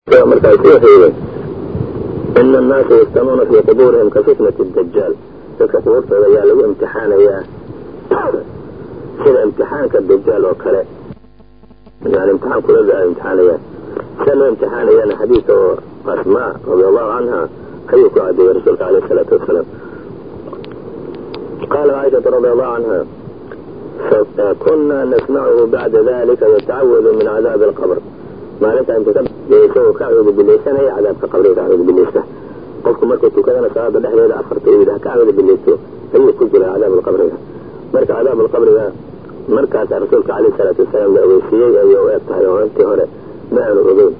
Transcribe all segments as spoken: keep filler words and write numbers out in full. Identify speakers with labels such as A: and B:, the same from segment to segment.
A: markaas wuxuu yidhi ina annaasa yaftanuuna fii qubuurihim ka fitnati dajaal, dadka qubuurtooda ayaa lagu imtixaanayaa sida imtixaanka dajaal oo kale, yani imtixaan kulada ay imtixaanayaan. sida loo imtixaanayaana xadiis oo asmaa radiallahu canha ayuu ku cadeeyey rasuulka alayh isalaatu wasalaam. qaala caaishata radiallahu canha fakunaa nasmacuhu bacda dalika yatacawadu min cadaabi alqabr. maalinta inta isagoo ka cawda bilaysanaya cadaabka qabriga ka cawda bilaysta. qofku markuu tukadana salaada dhexdeeda afarta uu yidhaha ka cawda bilaysto ayuu ku jira cadaab alqabriga. marka cadaab alqabriga markaasa rasuulka alayh salaatu wasalaam la ogeysiiyey ayay u eg tahay oo intii hore ma aanu ogeyn.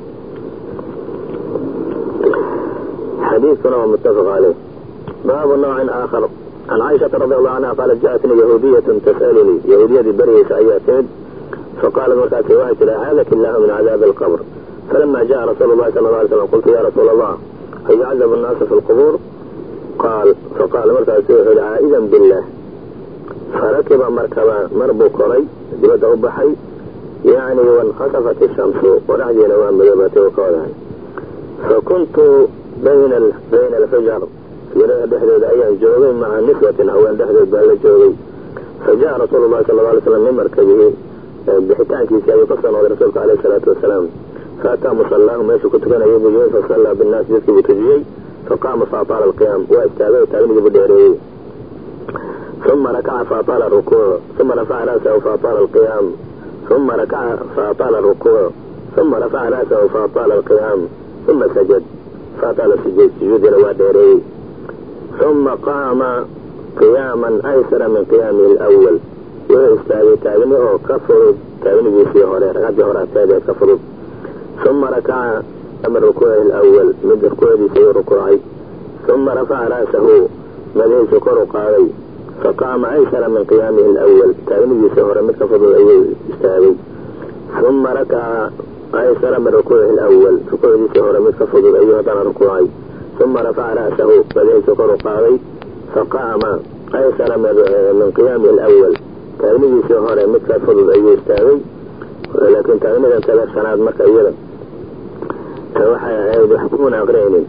A: xadiiskuna waa muttafaq caleyh. baabu nawcin aakhar can caaishata radiallahu canha qaalat ja'atnii yahuudiyatun tas'alunii, yahuudiyadii baryaysa ayaa timid faqaalat markaasi waxay tihi acaadaka illaahu min cadaabi alqabr. falama jaءa rasuulu llahi sala alla alay slam qultu ya rasuula allah hal yucadabu annaasu fi lqubuur qaal faqaala markaasi wuxuu yihi caa'idan billah. farakiba markaba mar buu koray dibadda u baxay, yani wankasafat ishamsu qoraxdiina waa madoobatay oo ka wadahay. fakuntu bayna alfijar fiiraha dhexdooda ayaan joogay maca niswatin haween dhexdood baa la joogay. fajaءa rasuulu llahi sala alla alay slam min markabihi, bixitaankiisii ayuu ka soo noqday rasuulka alayh salaatu wasalaam. faataa musallaahu meeshuu ku tukanayay buu yimid fasallaa binnaasi dadkii buu tujiyey. faqaama faataala alqiyaam, waa istaagay taagniga buu dheereeyey. uma rakaca faataala rukuuc uma rafaca ra'sahu faataala alqiyaam uma rakaca faataala rukuuc uma rafaca ra'sahu faataala alqiyaam uma sajad faataala sujuud, sujuudina waa dheereeyey. uma qaama qiyaaman aysara min qiyaamihi alawal, wuxuu istaagay taagni oo ka fudud taagnigiisii hore, ragcaddii hore ataageed ka fudud. uma rakaca ama rukuucihi alawal, mid rukuucdiisa ayuu rukuucay. uma rafaca ra'sahu, madaxiisu kor u qaaday. faqaama aysara min qiyaamihi alawal, taagnigiisii hore mid ka fudud ayuu istaagay. uma rakaca aysara min rukuucihi alawal, rukuucdiisii hore mid ka fudud ayuu haddana rukuucay. uma rafaca ra'sahu, madaxiisu kor u qaaday. faqaama aysara min qiyaamihi alawal, taagnigiisii hore mid ka fudud ayuu istaagay. laakiin taagnidan kada shanaad marka iyada waxay ahayd wax kumuna aqriyaynin,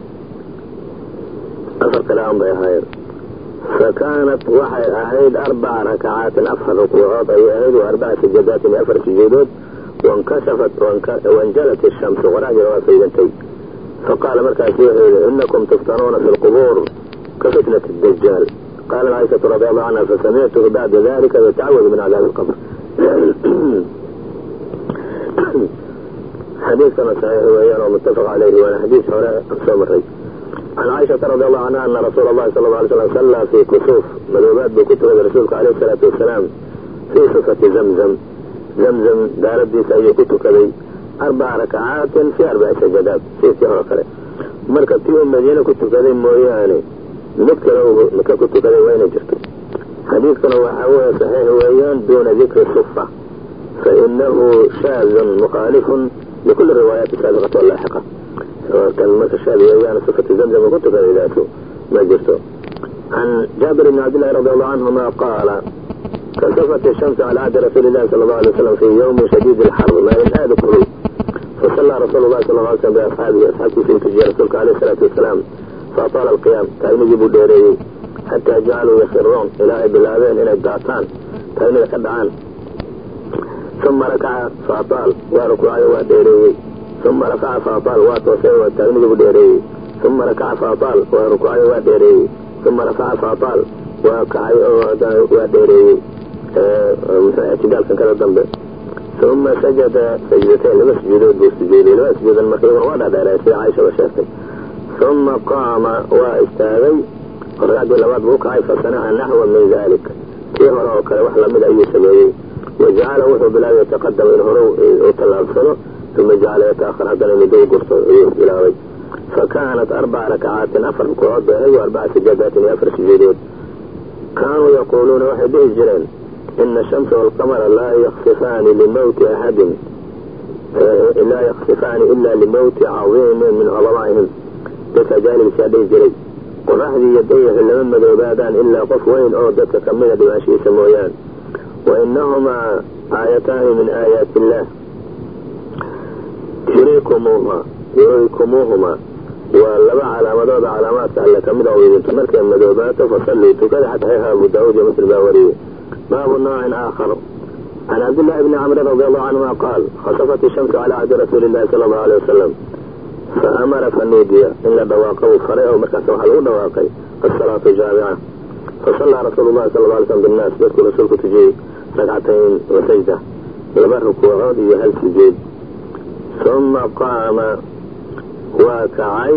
A: afar kale aan bay ahaayeen. fakaanat waxay ahayd arbaca rakacaatin, afar rukuucood ayay ahayd, wa arbaca sajadaatin iyo afar sujuudood. wankashafat wanjalat ishamsu, qoraxdiina waa faydantay. faqaala markaasu wuxuu yihi inakum tuftanuuna fi lqubuur ka fitnati dajaal. qaalat caaishatu radiallahu canha fasamictuhu bacda dalika yatacawadu min cadaabi alqabr. xadiiskana saxiix weeyaan oo muttafaq caleyhi, waana xadiis hore soo maray. can caaishata radiallahu canha ana rasuula allahi sala alla alay slam sallaa fii kusuuf, madoobaad buu ku tukaday rasuulka alayh isalaatu wasalaam fii sufati zamzam, zamzam daaradiisa ayuu ku tukaday arbaca rakacaatin fii arbaci sajadaat, siisii hore kale. marka tii uu madiine ku tukaday mooyaane mid kale maka ku tukaday waa inay jirto. xadiiskana waxaa weeye saxiix weeyaan duuna dikri sufa, fainahu shaadun mukhaalifun likuli riwaayaati saabiqata walaaxiqa. kan marka shaad weeyaan sifati zamzam ku tukadaydaatu ma jirto. can jaabir bni cabdillahi radiallahu canhuma qaala kasafat ishamsu cala cahdi rasuuli illahi sala allahu alay wasalam fii yawmin shadiidi alxar, maalin aada u kulul. fasallaa rasuulu llahi sala alla alay slam biasxaabihi, asxaabtiisa u tujiyey rasuulka alayh isalaatu wasalaam. faataala alqiyaam, taagnigii buu dheereeyey. xataa jacaluu yasiruun, ilaa ay bilaabeen inay daataan, taagnida ka dhacaan. uma rakaca faataal, waa rukuucayo waa dheereeyey. uma rafaca faataal, waa toosay waa taagnigii buu dheereeyey. uma rakaca faataal, waa rukuucayo waa dheereeyey. uma rafaca faataal, waa kacay oo waa dheereeyey ictidaalkan kada dambe. uma sajada sajdatayn, laba sujuudood buu sujuuday, laba sujuudan marka iyaguna waa dhaadheeray sida caaisha ba sheegtay. uma qaama, waa istaagay, ragcaddii labaad buu ukacay. fasanaca naxwa min dalik, kii hore oo kale wax lamid ayuu sameeyey. wajacala wuxuu bilaabay yataqadama in hore u tallaabsado. uma jacala yataahar, haddana middo u gurto ayuu bilaabay. fakaanat arbaca rakacaatin, afar rukuucood bay ahayd, wa arbaca sajadaatin iyo afar sujuudood. kaanuu yaquuluuna waxay dhihi jireen ina ashamsa waalqamara laa yaksifaani limawti axadin laa yaksifaani ila limawti cadiimin min cudamaa'ihim. dadka jaahilkiisaa dhihi jiray qoraxdii iyo dayaxi lama madoobaadaan ilaa qof weyn oo dadka kamida dhimaashihiisa mooyaan. wainahumaa aayataani min aayaati illah yuriikumuuha yurikumuuhuma waa laba calaamadood calaamaadka alle kamid a idinta markay madoobaato fasalluu tukada xataa abu daawuud iyo muslim baa wariyey. baabu noocin aakhar can cabdillahi bni camrin radi allahu canhuma qaal khasafat ishamsu calaa cahdi rasuuli illahi sala allahu alay wasalam faamara fanuudiya in la dhawaaqo uu faray oo markaas waxaa lagu dhawaaqay asalaatu jaamica fasallaa rasuulu llahi sala alla alay slam binnaas dadkuu rasuulku tujiyey ragcatayn wa sajda laba rukuucood iyo hal sujuud uma qaama waa kacay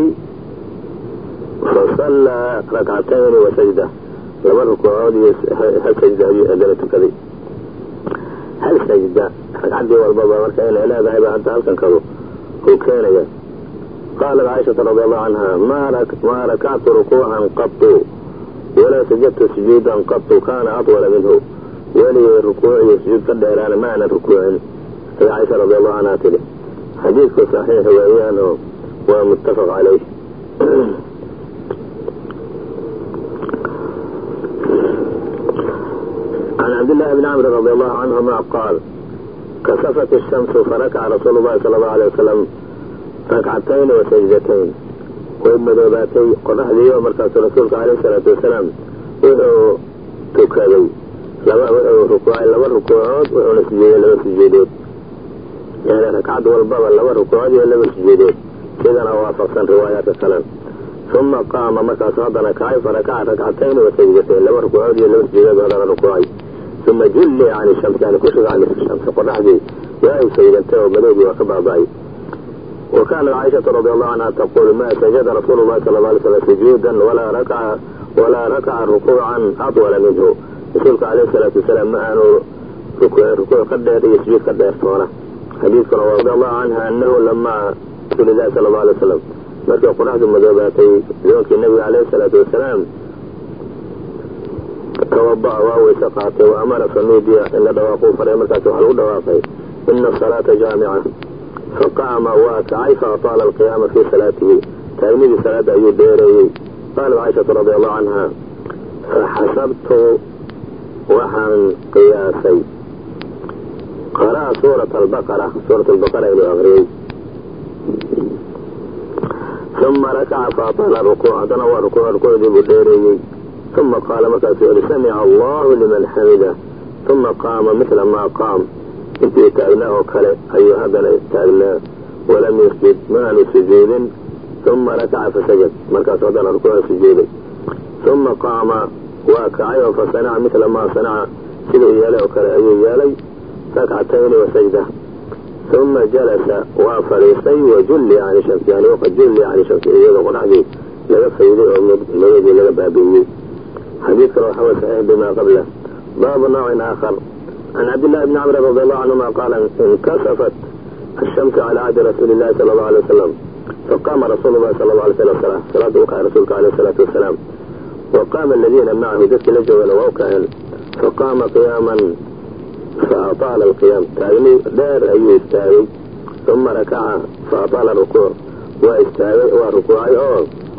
A: fasallaa rakcatayni wa sajda laba rukuucood iyo hal sajda ayuu adana tukaday. hal sajda ragcaddii walbaba marka inay leedahay baa hadda halkan kadu uu keenaya. qaalat caaishata radi allahu canha maa rakactu rukuucan qatu walaa sajadtu sujuudan qatu kaana atwala minhu weligay rukuuc iyo sujuud ka dheeraana ma aanan rukuucin. sida caaisha radi allahu canha tidhi xadiidku saxiix weeyaan oo waa muttafaq calayh. can cabdillahi bni camr radi allahu canhuma qaal kasafat ishamsu farakaca rasuulu llahi sala allahu alay wasalam rakcatayn wa sajdatayn way madoobaatay qoraxdii oo markaasu rasuulka alayh salaatu wasalaam wuxuu tukaday wuxuu rukuucay laba rukuucood wuxuuna sujuuday laba sujuudood yani ragcad walbaba laba rukuucood iyo laba sujuudood sidana waafaqsan riwaayaadka kale. uma qaama markaasu haddana kacay farakaca rakcatayn wa sajdatayn laba rukuucood iyo laba sujuudood haddana rukuucay. uma julli can ishamsi yani ku shuga can ishamsi qoraxdii waa ay saydantay oo madoogii waa ka baaba'ay. wa kaanat caaishatu radi allahu canha taquul ma sajada rasuulu llahi sala alla alay slam sujuudan walaa rakaca walaa rakaca rukuucan atwala minhu rasuulka alayh salaatu wasalaam ma aanu rukuuc ka dheer iyo sujuud ka dheer toona. xadiidkuna radi allahu canha anahu lamaa rasuuli llahi sala allahu alay wasalam markii qoraxdu madoobaatay zoonkii nabiga alayhi salaatu wasalaam tawada'a waa weyse qaatay wa amara fanuudiya in la dhawaaquu faray markaas waxaa lagu dhawaaqay ina asalaata jaamica faqaama waa kacay faataala alqiyaama fii salaatihi taagnidii salaadda ayuu dheereeyey. qaalat caaishatu radi allahu canha faxasabtu waxaan qiyaasay qara'a suurata albaqara suurat albaqara inuu aqriyey uma rakaca faataala rukuuc haddana waa rukuuc rukuucdii buu dheereeyey. uma qaala markaasuu yihi samica allahu liman xamida uma qaama mila maa qaam intii taagnaa oo kale ayuu haddana istaagnaa walam yusjud ma aanu sujuudin. uma rakaca fasajad markaasuu haddana rukuuca sujuuday. uma qaama waa kacay oo fasanaca mila maa sanaca siduu yeelay oo kale ayuu yeelay rakcatayni wa sajda. uma jalasa waa fadhiistay wajulli can shamsi yani waqad julli can shamsi iyadoo qoraxdii laga fayday oo madoodii laga baabi'iyey. xadiidkana waxaa way saxiix bima qabla. baabu noocin aakhar can cabdillahi bni camr radi allahu canhuma qaala inkasafat ashamsu cala cahdi rasuuli llahi sala allahu alay wasalam faqaama rasuulu llahi sala allahu alay slam salaa salaada u kacay rasuulka alayh salaatu wasalaam wa qaama aladiina macahu dadkii la joogana waa u kaceen faqaama qiyaaman faataala alqiyaam taagni dheer ayuu istaagay. uma rakaca faataala rukuuc waa istaagay waa rukuucay oo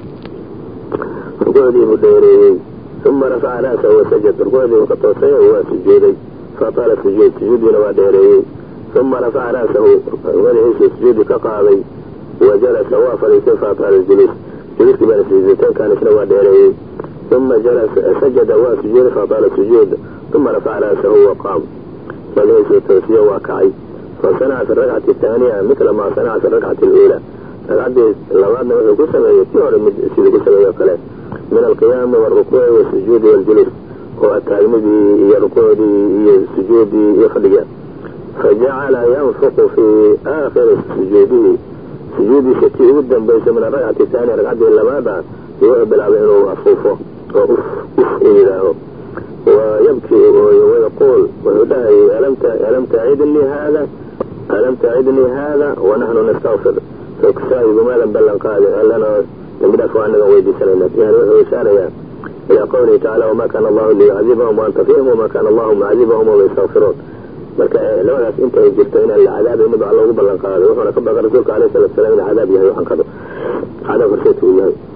A: rukuucdiibuu dheereeyey. uma rafaca ra'sahu wasajad rukuucdiibuu ka toosay oo waa sujuuday faataala sujuud sujuuddiina waa dheereeyey. uma rafaca ra'sahu madaxiisuu sujuudi ka qaaday wa jalasa waa fadhiistay faataala juluus juluuskii baana sujuuditaankan isna waa dheereeyey. uma sajada waa sujuuday faataala sujuud. uma rafaca ra'sahu wa qaam madaxiisuu toosiyo waa kacay. fasanaca fi rakcati ataaniya mila maa sanaca fi rakcati aluulaa ragcaddii labaadna wuxuu ku sameeyey tii hore mid siduu ku sameeyey oo kale min alqiyaami waalrukuuci wasujuudi waaljuluus oo ataagnidii iyo rukuucdii iyo sujuuddii iyo fadhiga. fajacala yanfuqu fii aakhiri sujuudihi sujuudiisa tii ugu dambaysay min arakcati ataaniya ragcaddii labaada wuxuu bilaabay inuu afuufo oo uf uf u yidhaaho wayabki wayaquul wuxuu dhahayay alam tacidnii haada alam tacidnii haada wanaxnu nastaqfir saaibumaadan ballan qaadi allana dambi dhaaf waa anagan weydiisanayna yani wuxuu ishaarayaa ilaa qawlihi tacaala wamaa kaana allahu liyucadibahum waanta fihim wamaa kaana allahu mucadibahum wahum yastakfiruun. marka labadaas intay jirto inaan la cadaabaynin ba alla ugu ballan qaaday wuxuuna ka baqa rasuulka alayh salatu salam ina cadaab yahay waxaan kado cadaab horseedka uu yahay.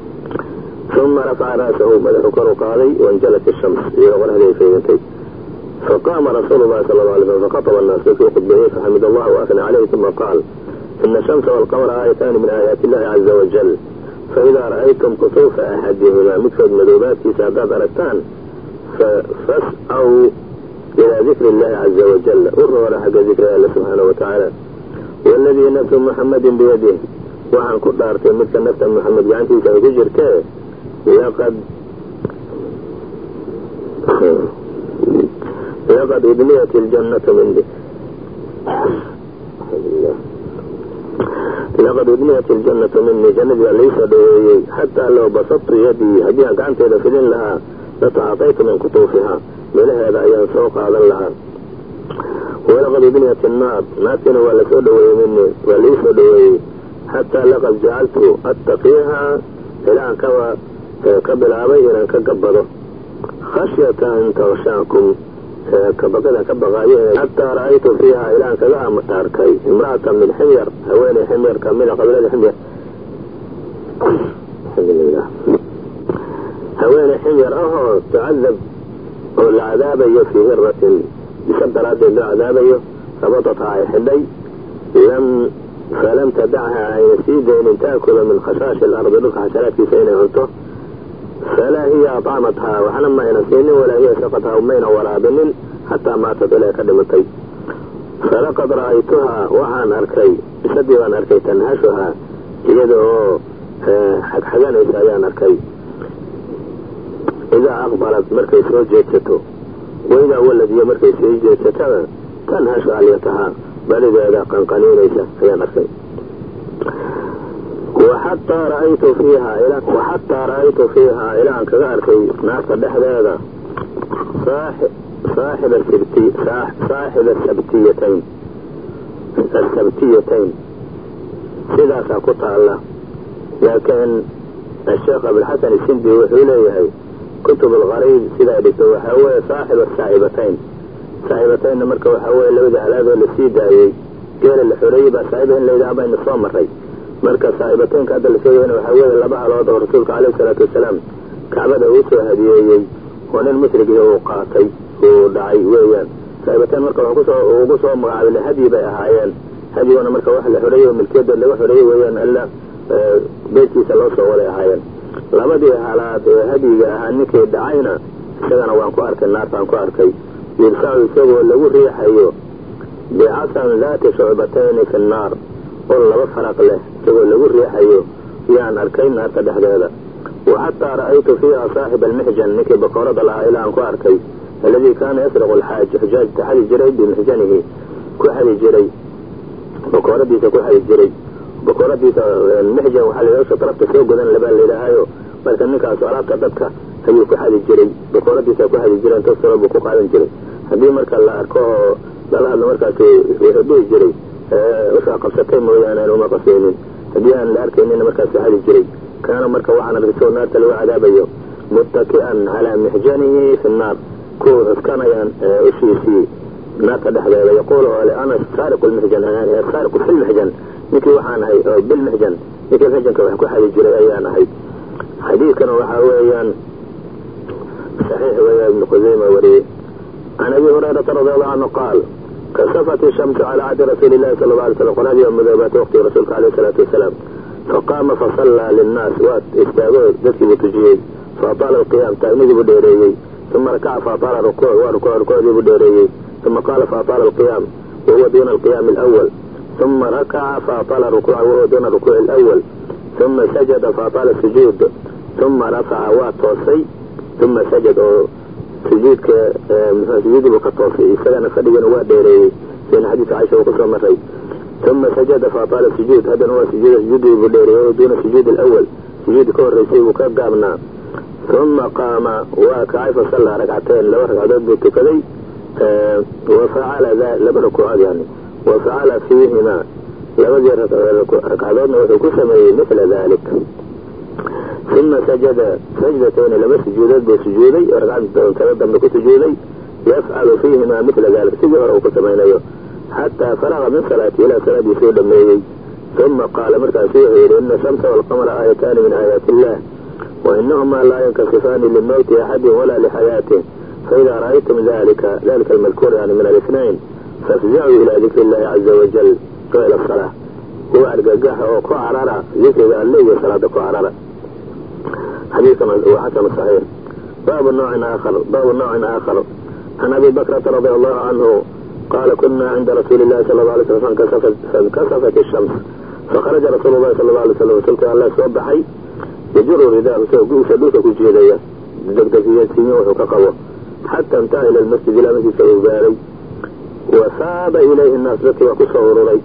A: uma rafaca ra'sahu madaxuu kor u qaaday wainjalat ishams iyadoo qoraxdii ay faydantay. faqaama rasuulu llahi sala alla alay slam fakhataba annaas dadkii u khudbeeyey faxamid allah waafna caleyhi uma qaal إن الشمس والقمر آيتان من آيات الله عز وجل فإذا رأيتم كسوف أحدهما مثل مذوبات سادات أركتان فاسعوا إلى ذكر الله عز وجل أروا حق ذكر الله سبحانه وتعالى والذي نفس محمد بيده وعن كل أرتين مثل نفس محمد يعني سيجر كيه لقد لقد أبنيت الجنة مني لقد أبنيت الجنة مني جنة ليس دوي حتى لو بسطت يدي هديها كانت لفلين لها لتعطيت من قطوفها من هذا ينسوق على الله ولقد أبنيت النار ما كانوا ولا سدوي مني وليس دوي حتى لقد جعلت أتقيها إلى أن كوى قبل أبي إلى أن كقبضه خشية أن تغشاكم كبقدها كبقاية حتى رأيت فيها إلى أن كذا متاركي امرأة من حمير هواني حمير كاملة قبل حمير الحمد لله هواني حمير أهو تعذب العذاب في هرة بسبب رد العذاب ربطتها حدي لم فلم تدعها يسيد أن تأكل من خشاش الأرض لك حشرات في سين عنته فلا هي أطعمتها وحلما ينسين ولا هي سقطها أمين ولا بن حتى ماتت إلى كدمتي فلقد رأيتها وعن أركي بسد وعن أركي تنهشها يده حق حقان إسايان أركي إذا أقبلت مركي سوجيتته وإذا ولد هي مركي سوجيتته تنهش عليتها بل إذا قنقنين ليس هي أركي وحتى رأيت فيها إلى وحتى رأيت فيها إلى أن كذلك ناس الدحد هذا صاحب صاحب السبتي صاحب السبتيتين السبتيتين سيدا ساقطع الله لكن الشيخ أبو الحسن السندي وحوليه كتب الغريب سيدا دكتور وحوي صاحب السائبتين سائبتين مركب وحوي لو إذا على هذا السيدا قيل الحريبة سائبهن لو إذا أبين الصوم الرئي marka saaxiibataynka hadda la sheegayna waxaa weeye laba halood oo rasuulka calayhi salaatu wasalaam kacbada uu soo hadiyeeyey oo nin mushrigii uu qaatay uu dhacay weeyaan saaxiibataan marka wuxuu kusoo ugu soo magacaabay hadyi bay ahaayeen hadyiguna marka wax la xoreeyey milkeeda laga xoreeyey weeyaan alla beydkiisa loo soo waday ahaayeen labadii halaad ee hadyiga ahaa ninkii dhacayna isagana waan ku arkay naartaan ku arkay yirsacu isagoo lagu riixayo bicasan daati shucbatayni fi nnaar oo laba faraq leh isagoo lagu riixayo yaan arkay naarta dhexdeeda وحتى رأيت فيها صاحب المحجن نكي بقورة لها إلى أن كواركي الذي كان يسرق الحاج حجاج تحدي جري بمحجنه كو حدي جري بقورة ديسا كو حدي جري بقورة ديسا المحجن وحالي يوشا طرفت سوق ذن لبال لإلهايو بل كنكا سؤالات كدبك هيو كو حدي جري بقورة ديسا كو حدي جري انتو سرق بكو قادن جري هدي مركا لا أركوه لله مركا كي يهدوه جري وشا قبستين مويانا وما قصينين هدي أن لا أركي إننا مركا سحدي جري كان مركا وعنا الرسول نار تلو عذابيه متكئا على محجنه في النار كو اسكانيان اشيسي نار تدحذا يقول انا سارق المحجن يعني سارق في المحجن نكي وحان هاي بالمحجن نكي المحجن كو حدي جري ايان هاي حديث كان وحاويان صحيح ويا ابن خزيمة وريه عن ابي هريرة رضي الله عنه قال كسفت الشمس على عهد رسول الله صلى الله عليه وسلم قال هذه يوم ذهبت وقت رسولك عليه الصلاة والسلام فقام فصلى للناس وات استاغوه ذكي بتجيه فأطال القيام تأميذ بديريه ثم ركع فأطال الركوع وركوع ركوع بديريه ثم قال فأطال القيام وهو دون القيام الأول ثم ركع فأطال الركوع وهو دون الركوع الأول ثم سجد فأطال السجود ثم رفع واتوصي ثم سجد سجود كسجود بقطوصي سجد فديا واديريه في حديث عائشة وقصر مري ثم سجد فأطال السجود هذا هو سجود سجود بديريه دون السجود الأول سجود كون ريسي وكاب قامنا ثم قام وكعي فصلى ركعتين لو ركعتين بتكذي اه وفعل ذلك لبن ركوعات يعني وفعل فيهما لبن ركعتين وتكسمي مثل ذلك ثم سجد سجدتين لما سجودات بسجودي ركعتين كذا بسجودي يفعل فيهما مثل ذلك سجد وكسمين حتى فرغ من صلاته إلى صلاة يسود الميوي ثم قال مركز فيه إن الشمس والقمر آيتان من آيات الله وإنهما لا ينكسفان للموت أحد ولا لحياته فإذا رأيتم ذلك ذلك المذكور يعني من الاثنين فافزعوا إلى ذكر الله عز وجل قبل الصلاة هو أرججها وكعررة ذكر اللي صلاة كعررة. حديث وحسن صحيح. باب النوع آخر باب النوع آخر عن أبي بكرة رضي الله عنه قال كنا عند رسول الله صلى الله عليه وسلم فانكسفت, فانكسفت الشمس فخرج رسول الله صلى الله عليه وسلم وسلت الله سوى حي يجر رداءه سدوسه كجيدية دقدقية سنوه كقوة حتى انتهى إلى المسجد إلى مسجد سيباري وثاب إليه الناس لك وكسور لي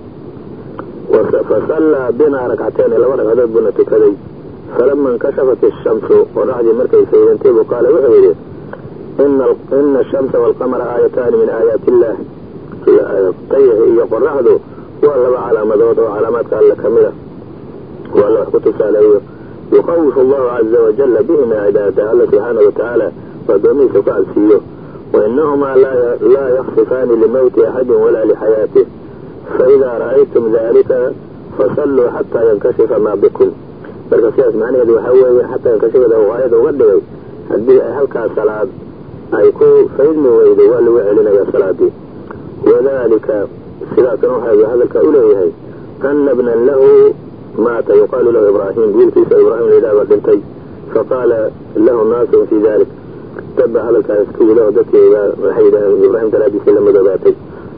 A: فصلى بنا ركعتين إلى ورق عدد بنا تكذي فلما انكشفت الشمس ورعد مركز سيدنتيب وقال وحيده إن, إن الشمس والقمر آيتان من آيات الله طيه يقرهده والله على مدود وعلامات قال لك كاملة والله كتب عليه يخوف الله عز وجل بهما عباده الله سبحانه وتعالى ودمي فقال فيه وإنهما لا, لا يخصفان لموت أحد ولا لحياته فإذا رأيتم ذلك فصلوا حتى ينكشف ما بكم بركسياس معنى هذا وحوي حتى ينكشف له غاية وغدوي هلك صلاة أيكو فإنه ويدو والو علينا يا صلاتي وذلك سلاة نوحى هذا الكأوليه أن ابنا له مات يقال له إبراهيم قيل في إبراهيم لله وردنتي فقال له الناس في ذلك تبع هذا الكأسكي له ذكي وحيدا إبراهيم ثلاثي سلم ذباتي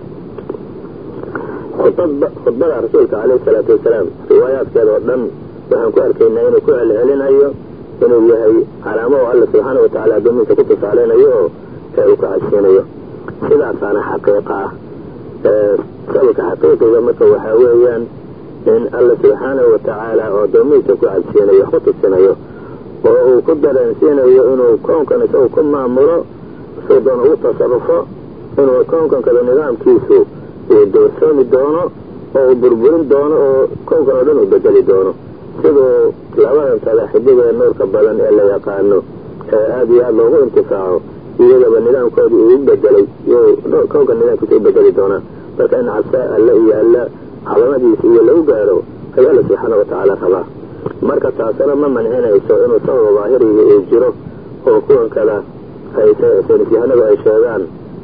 A: خطب رسولك عليه الصلاة والسلام روايات كذا والدم وهم كأركينا إنه كعل علينا أيه إنه يهي على موع الله سبحانه وتعالى دمي سكتف علينا أيه كأوك عشين أيه سلاة صانع حقيقة سألك حقيقة يومك وحاويا إن الله سبحانه وتعالى ودمي سكو عشين أيه خطف سنة وقدر إنسان إنه كون كان يسوي كل ما أمره سودان هو تصرفه إنه كون كان كذا نظام كيسو ودرسون الدونه أو بربرين دونه أو كون كان دونه بدل دونه سيدو لعوان تلا حبيبه النور كبالان إلا يقانو هذه هذا هو انتفاعه يجب النظام كودي يبدلي كون كان نظام كيسو بدل دونه فكأن عساء الله يألا على نبي سيئ له قالوا هي الله سبحانه وتعالى خلاه marka taasana ma mancinayso inuu sabab daahiriga uu jiro oo kuwan kale ay saynisyahanadu ay sheegaan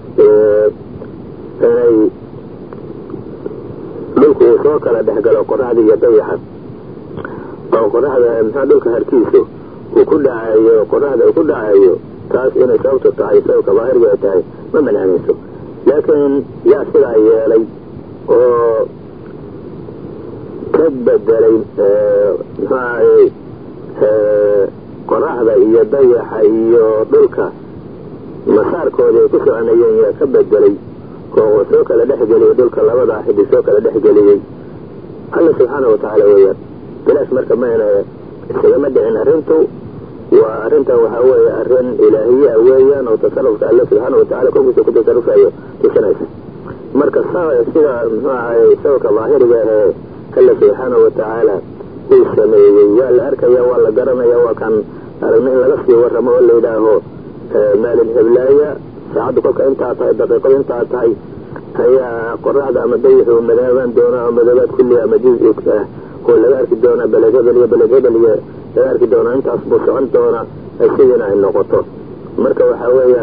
A: inay dhulku uu soo kala dhexgalo qoraxda iyo dayaxa oo qoraxda maxaa dhulka harkiisu uu ku dhacayo qoraxda uu ku dhacayo taas inay sababtu tahay sababka daahiriga ay tahay ma mancinayso laakiin yaa sidaa yeelay oo كبدلي معي قرحة إيا ضيحة إيا دلكة مسار كودي كسو أنا يا كبدلي كو سوك لدحجلي دلكة لوضع حدي سوك لدحجلي الله سبحانه وتعالى ويا بلاش مركب ما هنا السيامد عن أرنتو وأرنتو وهو أرن إلهية ويا أو تصرف الله سبحانه وتعالى كو كنت تصرف أيه تسنيس مركب ساوى يصير معي سوك ظاهري الله سبحانه وتعالى يسميه ولا أركيا ولا قرنيا وكان أرنين لغسي ورمى ولا إلهه مال الهبلاية ساعدك أنت أعطي دقيقة أنت أعطي هي قرعة مديح ومذابان دونا ومذابات كلها مجيز يكتاه هو اللي أركي دونا بلا جبل بلا جبل لا أركي دونا أنت أصبص أنت دونا السيدنا النقطة مركب حويا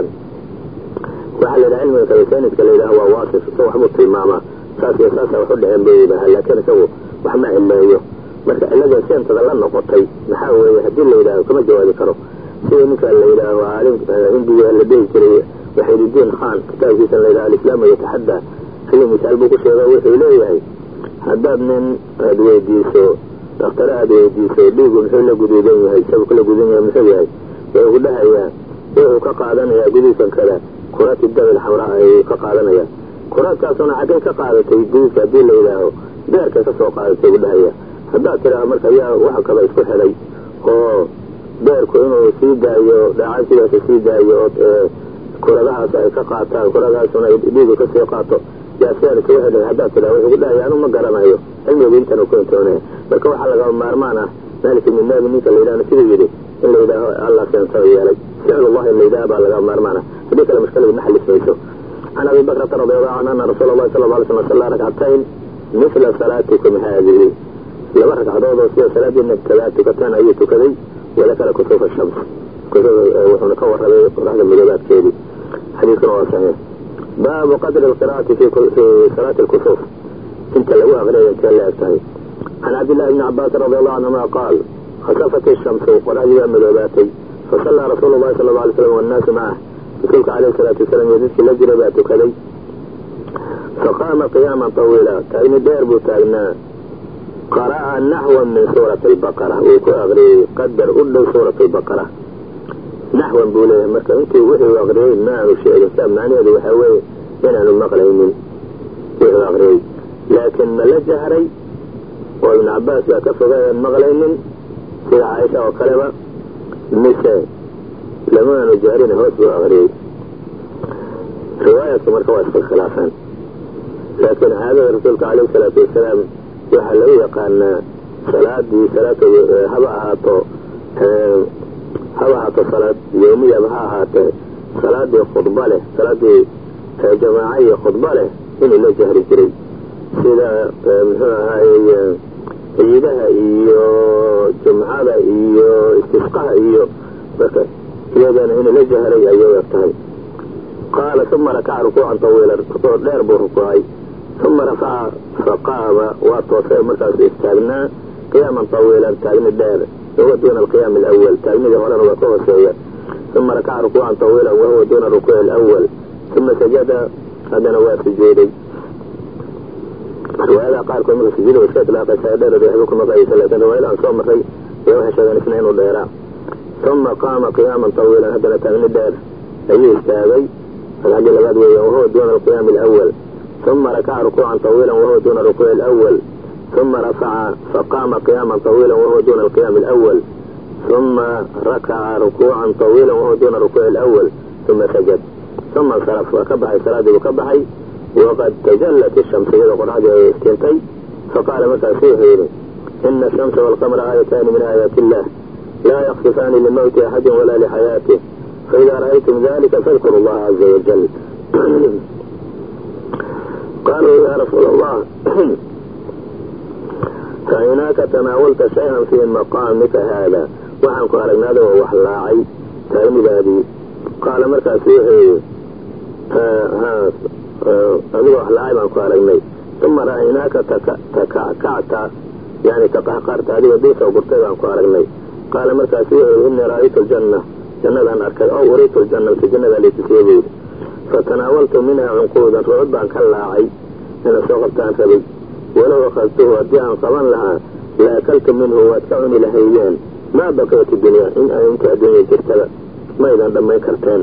A: وحل العلم كالسانس كالإله هو واصف صوح مطي ماما ساسي ساسا وحد عن بيبها لكن سووا وحما إلا إيوه مركا إلا سين تظلنا قطي نحاول يهدي اللي إله كما جوادي كرو سينك اللي إله وعالم هندي اللي بيكري وحيد الدين خان كتاب في سنة إله الإسلام يتحدى في مثال بوكو شيغاوي إليه حداد من أدوي ديسو اختراء أدوي ديسو بيقو محل قدودين هاي سبق لقدودين يا مسوي هاي ويقول لها يا ويقول كقعدنا يا قديسا كذا كرات الدم الحمراء كقعدنا يا كرات كاسونا عدين كقعدتي قديسا دين اللي إله beerka ka soo qaadatay gudahaya hadaa tira marka yaa waxa kale isku xilay oo beerku inuu sii daayo dhaacasiga sii daayo kuradahaas ay ka qaataan kuradahaasuna dhiigu ka soo qaato yaa seel ka wada hadaa tira wuxuu gudahaya anu ma garanayo cilmiga intan ku intoonay marka waxa laga maarmaan ah dalka min nabi ninka leeyana sidoo yiri in leeyahay Allah santa yeelay sida Allah leeyahay baa laga maarmaan hadii kale mushkilada ma xalismayso ana Abu Bakr radhiyallahu anhu anna Rasulullah sallallahu alaihi wasallam sallaa rak'atayn مثل صلاتكم هذه لما ركعتوا وصية صلاة النبتلات كتان أية كذي وذكر كسوف الشمس كسوف وحنا كور رحل المجابات كذي حديث واسع باب قدر القراءة في في صلاة الكسوف انت لو غير انت لا يستحي عن عبد الله بن عباس رضي الله عنهما قال خسفت الشمس والهدي مذوباتي فصلى رسول الله صلى الله عليه وسلم والناس معه رسولك عليه الصلاة والسلام يدرك لجربات كذي فقام قياما طويلا كأن دير بوتاغنا قرأ نحو من سورة البقرة وأغري قدر أول سورة البقرة نحو بوله مركا انت وحي وأغري ما عنه شيء الإسلام معني هذا وحوي هنا المقلعين وحي وأغري لكن ما لجهري وابن عباس لا كفر المغلين سيدة عائشة وكلمة النساء لما نجهرين هوس وأغري رواية مركواس في الخلافان لكن هذا رسولك عليه الصلاة والسلام وحلو يقالنا صلاة دي صلاة هبا هاتو هبا هاتو صلاة يومية بها هاتو صلاة دي خطبة له صلاة دي جماعية خطبة له إن الله جهر جري سيدا هاي عيدها إيو جمعة إيو استسقاء إيو بكر يدان إن الله جهري أيو يفتهم قال ثم ركع ركوعا طويلا دير بو ركوعي ثم رفع فقام وطوفي مركز استاغنا قياما طويلا تاغني الدائر وهو دون القيام الأول تاغني ده ولا ركوع سوية ثم ركع ركوعا طويلا وهو دون الركوع الأول ثم سجد هذا نواة سجودي وهذا قال كل مرة سجود وسكت لا قسادة رضي يحبكم مقاي ثلاثة وإلى أن صوم مري يوحي شغل اثنين ودائرة ثم قام قياما طويلا هذا تاغني الدائر أي استاغي فالعجل بعد وهو دون القيام الأول ثم ركع ركوعا طويلا وهو دون الركوع الأول ثم رفع فقام قياما طويلا وهو دون القيام الأول ثم ركع ركوعا طويلا وهو دون الركوع الأول ثم سجد ثم انصرف وكبح صلاته وكبحي وقد تجلت الشمس إلى قرعة استنتي فقال متى فيه إن الشمس والقمر آيتان من آيات الله لا يخسفان لموت أحد ولا لحياته فإذا رأيتم ذلك فاذكروا الله عز وجل. قالوا يا رسول الله فإنك تناولت شيئا في مقامك هذا وحن قال هذا وهو حلاعي تأمي بادي قال مركز فيه ها هذا حلاعي ما قال ثم رأيناك تكعكعت يعني تقهقرت هذه وديسة وقلت ما قال قال مركز فيه إني رأيت الجنة جنة أن أركض أو أريت الجنة في الجنة التي تسيبون فتناولت منها عنقودا فعد عن كلاعي أنا سوقت عن سبيل ولو أخذته أديها قبل لها لأكلت منه وأدفعني لهيان ما بقيت الدنيا إن أنت الدنيا تستبع ما إذا لما يكرتان.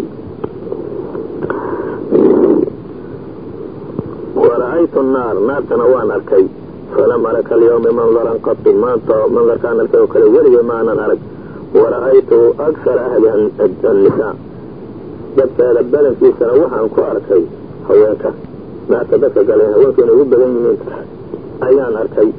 A: ورأيت النار نار تنوان أركي فلم أرك اليوم منظرا قط ما منظر كان الكي وكلي ولي ما أنا أرك ورأيت أكثر أهل النساء بس لبلا في سنوح عن كواركي هواك ما تدفق عليها هواك ونجب بين أيان أركي.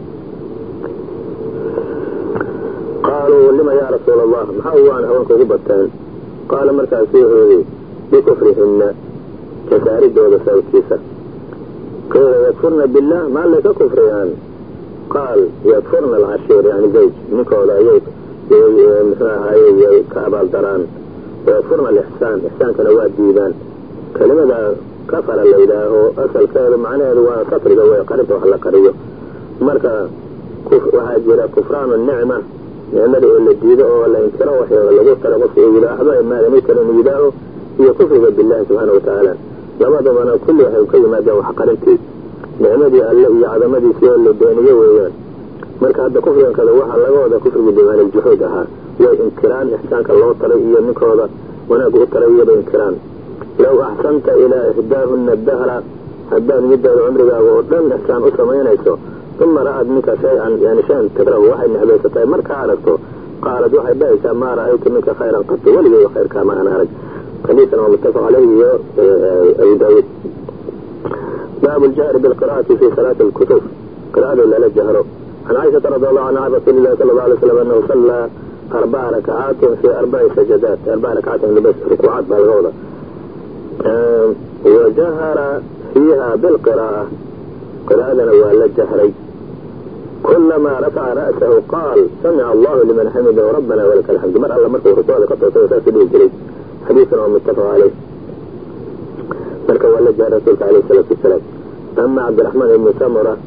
A: قالوا لما يا رسول الله محوان هواك غبتان قال مركز فيه بكفرهن كسارد ودساء الكيسة قال يكفرن بالله ما لك كفر يعني قال يكفرن العشير يعني زوج نكولا يوك مثلها هاي كعبال دران ويكفرن الإحسان إحسان كنواد ديبان كلمة دا كفر الليلة هو أصل كلمة معناه هو كفر جوا قريب وحلا قريب مركا كف وهاجر كفران النعمة يعني اللي يقول الجيدة ولا ينكره وحي ولا قلت له بصي إلى أحبائي ما لم يكن يجداه هي كفر بالله سبحانه وتعالى لما دمنا كل واحد كلمة جوا حقرتي نعمدي الله عظمتي سيئة اللبانية ويان marka hadda kufrigan kada waxa laga wada kufriga diimaan juhuud aha way inkiraan ihsaanka loo talay iyo ninkooda wanaag u talay iyo inkiraan law ahsanta ila ihdahunna ad-dahra haddaan midda umrigaaga oo dhan ihsaan u samaynayso thumma ra'ad minka shay'an yani shan tadrahu waxay nahbaysatay marka aragto qaalad waxay dhahaysaa ma ra'aytu minka khayran qat waligay khayr kama ana arag xadiisan oo muttafaq alayhi Abu Dawud. باب الجهر بالقراءة في صلاة الكسوف قراءة لا جهره. عن عائشة رضي الله عنها رسول الله صلى الله عليه وسلم أنه صلى أربع ركعات في أربع سجدات أربع ركعات بس ركوعات بالغولة أه وجهر فيها بالقراءة قراءة نوال الجهري كلما رفع رأسه قال سمع الله لمن حمده وربنا ولك الحمد مر الله مركو ركوع لقد تساسده الجريد حديثنا ومتفق عليه مركو ولا جهر رسولك عليه الصلاة والسلام. أما عبد الرحمن بن سمرة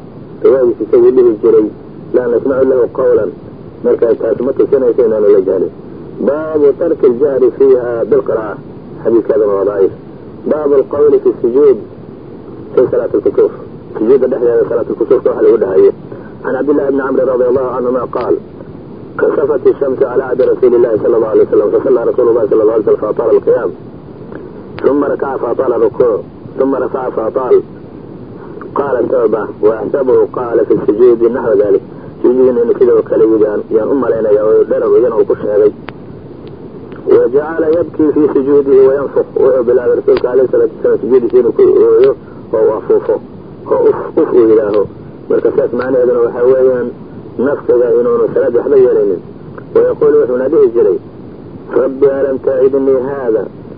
A: riwaayadiis isaguu dhihi jiray laa nasmacu lahu qawlan marka taas ma tusinaysa inaanu la jahrin. baabu tarki اljahri fiiha bilqiraa'a xadiiskaadana waa daciif. baabu alqawli fi sujuud fi salaat اlkusuuf sujuudda dhexdeeda salaat lkusuufka waxa lagu dhahayo. can cabdillahi bni camri radi allahu canhuma qaal kasafat الshamsu calى cahdi rasuuli اllahi salى اllahu alay waslam fasallaa rasuulu llahi sala اlه alay slm faataala alqiyaam uma rakaca faataala rukuuc uma rafaca faataal qaala tooba waaxsabuhu qaala fi sujuudi naxwa dalik sujuudin inu sidoo kale yidhi yaan u malaynaya oo dherar iyana uu ku sheegay. wajacala yabkii fii sujuudihi wayanfuk wuxuu bilaabay rasuulka alayh salaatu wasalaam sujuudiisa inuu ku ooyo oo u afuufo oo uf uf uu yidhaaho. marka saas macnaheeduna waxaa weeyaan nafsiga inuunu salaad waxba yeelaynin. wayaquulu wuxuuna dhihi jiray rabbi alam taacidnii haada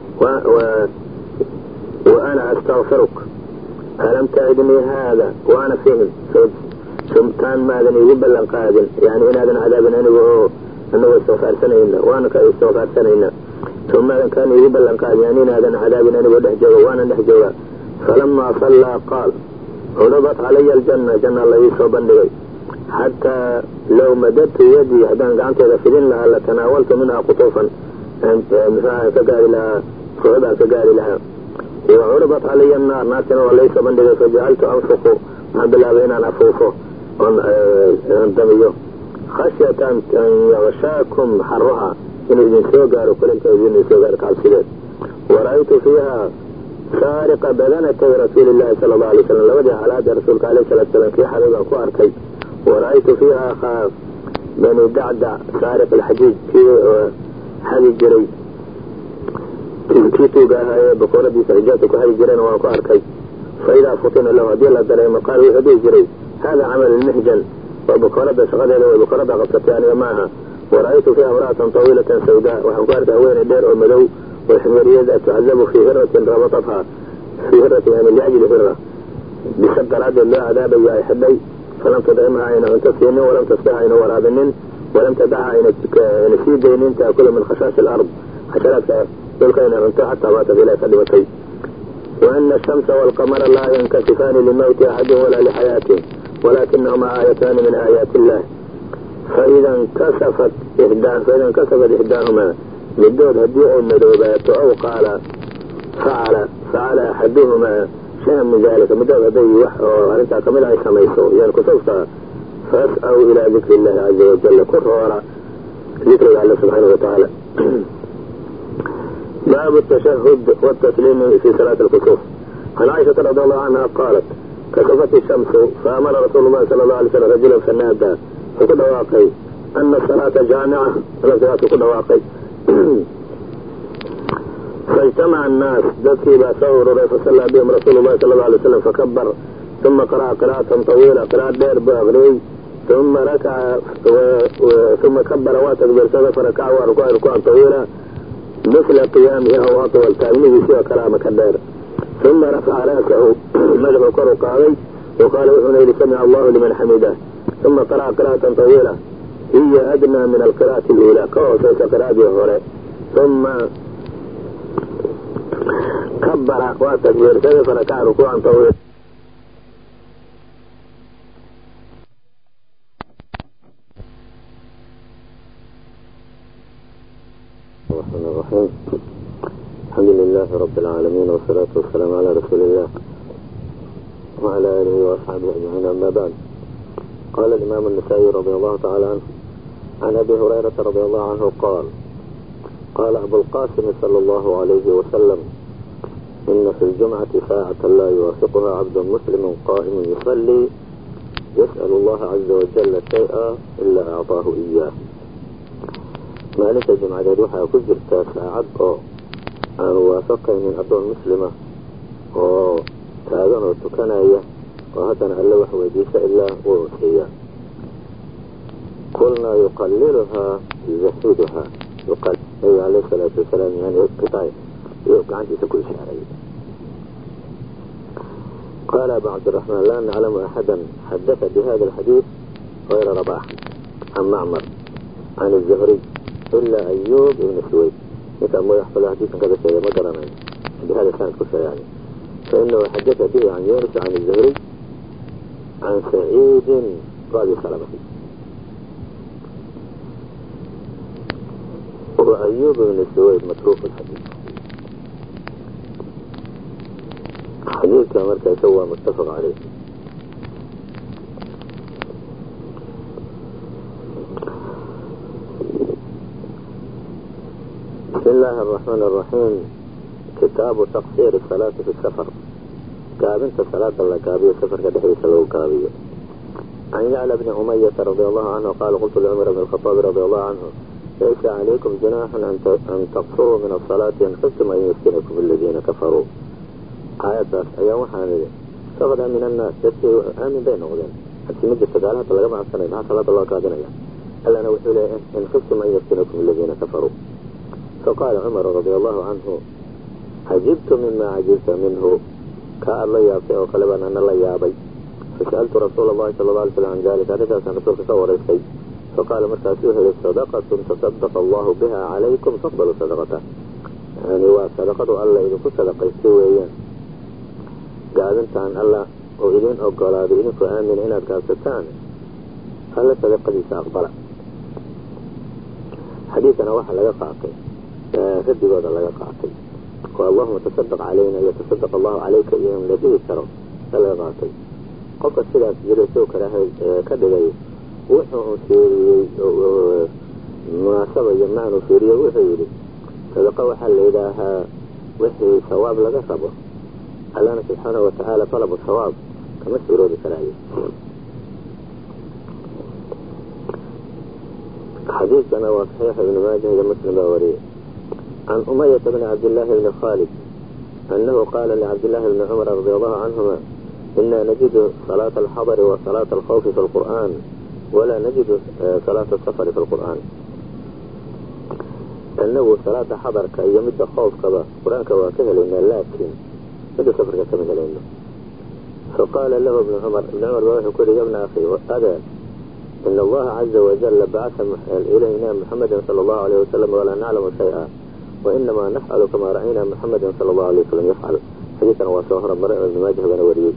A: wa ana astagfiruk alam taacidnii haada wa ana fihim sumtaan maadan iigu ballan qaadin yani inaadan cadaabin aniga oo anagoo istikfaarsanayna waana ka istikfaarsanayna sumaadan kaan iigu ballan qaadin yani inaadan cadaabin anigoo dhex jooga waanan dhex jooga. falamaa sallaa qaal curidat calaya aljanna janna la ii soo bandhigay xataa low madadtu yadii haddaan gacanteeda fidin lahaa latanaawaltu minhaa qutuufan muxuaha ka gaari lahaa ruuxdaan ka gaari lahaa. wacuridat calaya annaar naartina waa laii soo bandhigay fajacaltu anfuqu waxaan bilaabay inaan afuufo oon damiyo khashyata an yagshaakum xaruha inuu idin soo gaaro kulinteedu inuu soo gaaro kacabsideed. wara'aytu fiiha saariqa badanatay rasuuli llahi sala allahu alay wasalam labadii halaad ee rasuulka alayh salatu salam kii xaday baan ku arkay. wara'aytu fiiha khaaf bani dacdac saariq alxajiij kii xadi jiray kii tuuga ahaa ee bakooradiisa xijaabta ku xadi jirayna waan ku arkay. faidaa futina lahu haddii la dareemo qaal wuxuu dhihi jiray hada camal lmixjan waa bakoorada shaqadeeda way bakoorada qabsatay aniga maaha. wara'aytu fiiha imra'atan tawiilatan sawdaa waxaan ku arkay haweeney dheer oo madow oo ximyariyada tucadabu fii hiratin rabatathaa fii hiratin yani liajli hira bisab daraaddeed loo cadaabayo ay xidhay falam tudcimha ayna cunto siinin walam tasqiha ayna waraabinin walam tadacha ayna sii daynin taakula min khashaashi alard xasharaadka dhulka ayna cunto xataa maatat ilaa ka dhimatay. وأن الشمس والقمر لا ينكسفان لموت أحد ولا لحياته ولكنهما آيتان من آيات الله فإذا انكسفت إحداهما فإذا انكسفت إحداهما مدود هديع المدوبات أو قال فعل فعل أحدهما شيئا من ذلك مدود هدي وأنت كمل عيسى سميسو يعني كسفت فأسأل إلى ذكر الله عز وجل كرهورا ذكر الله سبحانه وتعالى. باب التشهد والتسليم في صلاة الكسوف. عن عائشة رضي الله عنها قالت كسفت الشمس فأمر رسول الله صلى الله عليه وسلم رجلا فنادى فقد واقي أن الصلاة جامعة الصلاة قد واقي فاجتمع الناس ذكي بأسور فصلى بهم رسول الله صلى الله عليه وسلم فكبر ثم قرأ قراءة طويلة قراءة دير باغري ثم ركع و... و... ثم كبر واتكبر سنة فركع وركوع ركوعا طويلة مثل قيامه أو أطول تأمينه سوى كلامك الدير. ثم رفع رأسه مجمع كر قاضي وقال وحنا سمع الله لمن حمده ثم قرأ قراءة طويلة هي أدنى من القراءة الأولى كوسة قراءة هوري ثم كبر واتكبر سنة فركع ركوعا طويلا. الرحمن الرحيم الحمد لله رب العالمين والصلاة والسلام على رسول الله وعلى آله وأصحابه أجمعين. أما بعد قال الإمام النسائي رضي الله تعالى عنه عن أبي هريرة رضي الله عنه قال قال أبو القاسم صلى الله عليه وسلم إن في الجمعة ساعة لا يوافقها عبد مسلم قائم يصلي يسأل الله عز وجل شيئا إلا أعطاه إياه. maalinta jumcadeed waxaa ku jirtaa saacad oo aan waafaqaynin addoon muslima oo taagan oo tukanaya oo haddana alle wax weydiisa ilaa wuu siiyaa. qulnaa yuqaliluhaa zaxiiduhaa nabiga alayh salaatu wasalaam yani qitaay iyo gacantiisa ku ishaaray. qaala abu cabdiraxmaan laa naclamu axada xadata bihada alxadiid غayra rabax can macmar can الzuhriy إلا أيوب بن سويد مثل ما يحصل حديثا كذا شيء ما قرأنا بهذا السند كله يعني فإنه حدث به عن يونس عن الزهري عن سعيد قال سلمة وأيوب بن سويد متروك الحديث. حديث كما سوى متفق عليه. بسم الله الرحمن الرحيم. كتاب تقصير الصلاة في السفر. قابلت صلاة الله قابية سفر كدحريس له قابية. عن يعلى بن أمية رضي الله عنه قال قلت لعمر بن الخطاب رضي الله عنه ليس عليكم جناح أن تقصروا من الصلاة إن خفتم أن يفتنكم الذين كفروا. آيات أيام حاملة سفر من الناس تسير آمن بين غدين حتى مدة سدالها طلقة مع السنة مع صلاة الله قادنا ألا نوحي إن خفتم أن يفتنكم الذين كفروا. فقال عمر رضي الله عنه عجبت مما عجبت منه كأن الله يابتئ وقلبا أن الله يابي. فسألت رسول الله صلى الله عليه وسلم عن ذلك هذا كان رسول تصور الشيء. فقال مرتاسوه للصدقة تصدق الله بها عليكم فاقبلوا صدقته. يعني وصدقة الله إذا كنت صدقة سويا قال انت عن الله وإذن أقل بإذن فآمن إنا بكاستان فلا صدقة سأقبل. حديثنا واحد لقى قاطي ردي قد لقى قاطي واللهم تصدق علينا يتصدق الله عليك إيهم الذي يتروا فلا قاطي قفت سلاس جلسوك لها كدغي وحو سيري مناسبة جمعان سيري وحيري صدق وحل إلها وحي ثواب لقى صبه الله سبحانه وتعالى طلب الثواب كما سيروا بسرعي. حديثنا وصحيح ابن ماجه إلى مسلم باوريه عن أمية بن عبد الله بن خالد أنه قال لعبد الله بن عمر رضي الله عنهما إنا نجد صلاة الحضر وصلاة الخوف في القرآن ولا نجد صلاة السفر في القرآن. أنه صلاة حضر كأي يمد خوف كذا قرآن كواكه لنا لكن مد سفر كمد لنا. فقال له ابن عمر ابن عمر ويقول يا ابن أخي هذا إن الله عز وجل بعث إلينا محمد صلى الله عليه وسلم ولا نعلم شيئا وإنما نفعل كما رأينا محمد صلى الله عليه وسلم يفعل. حديثا وسهر مرء بن ماجه بن وريد.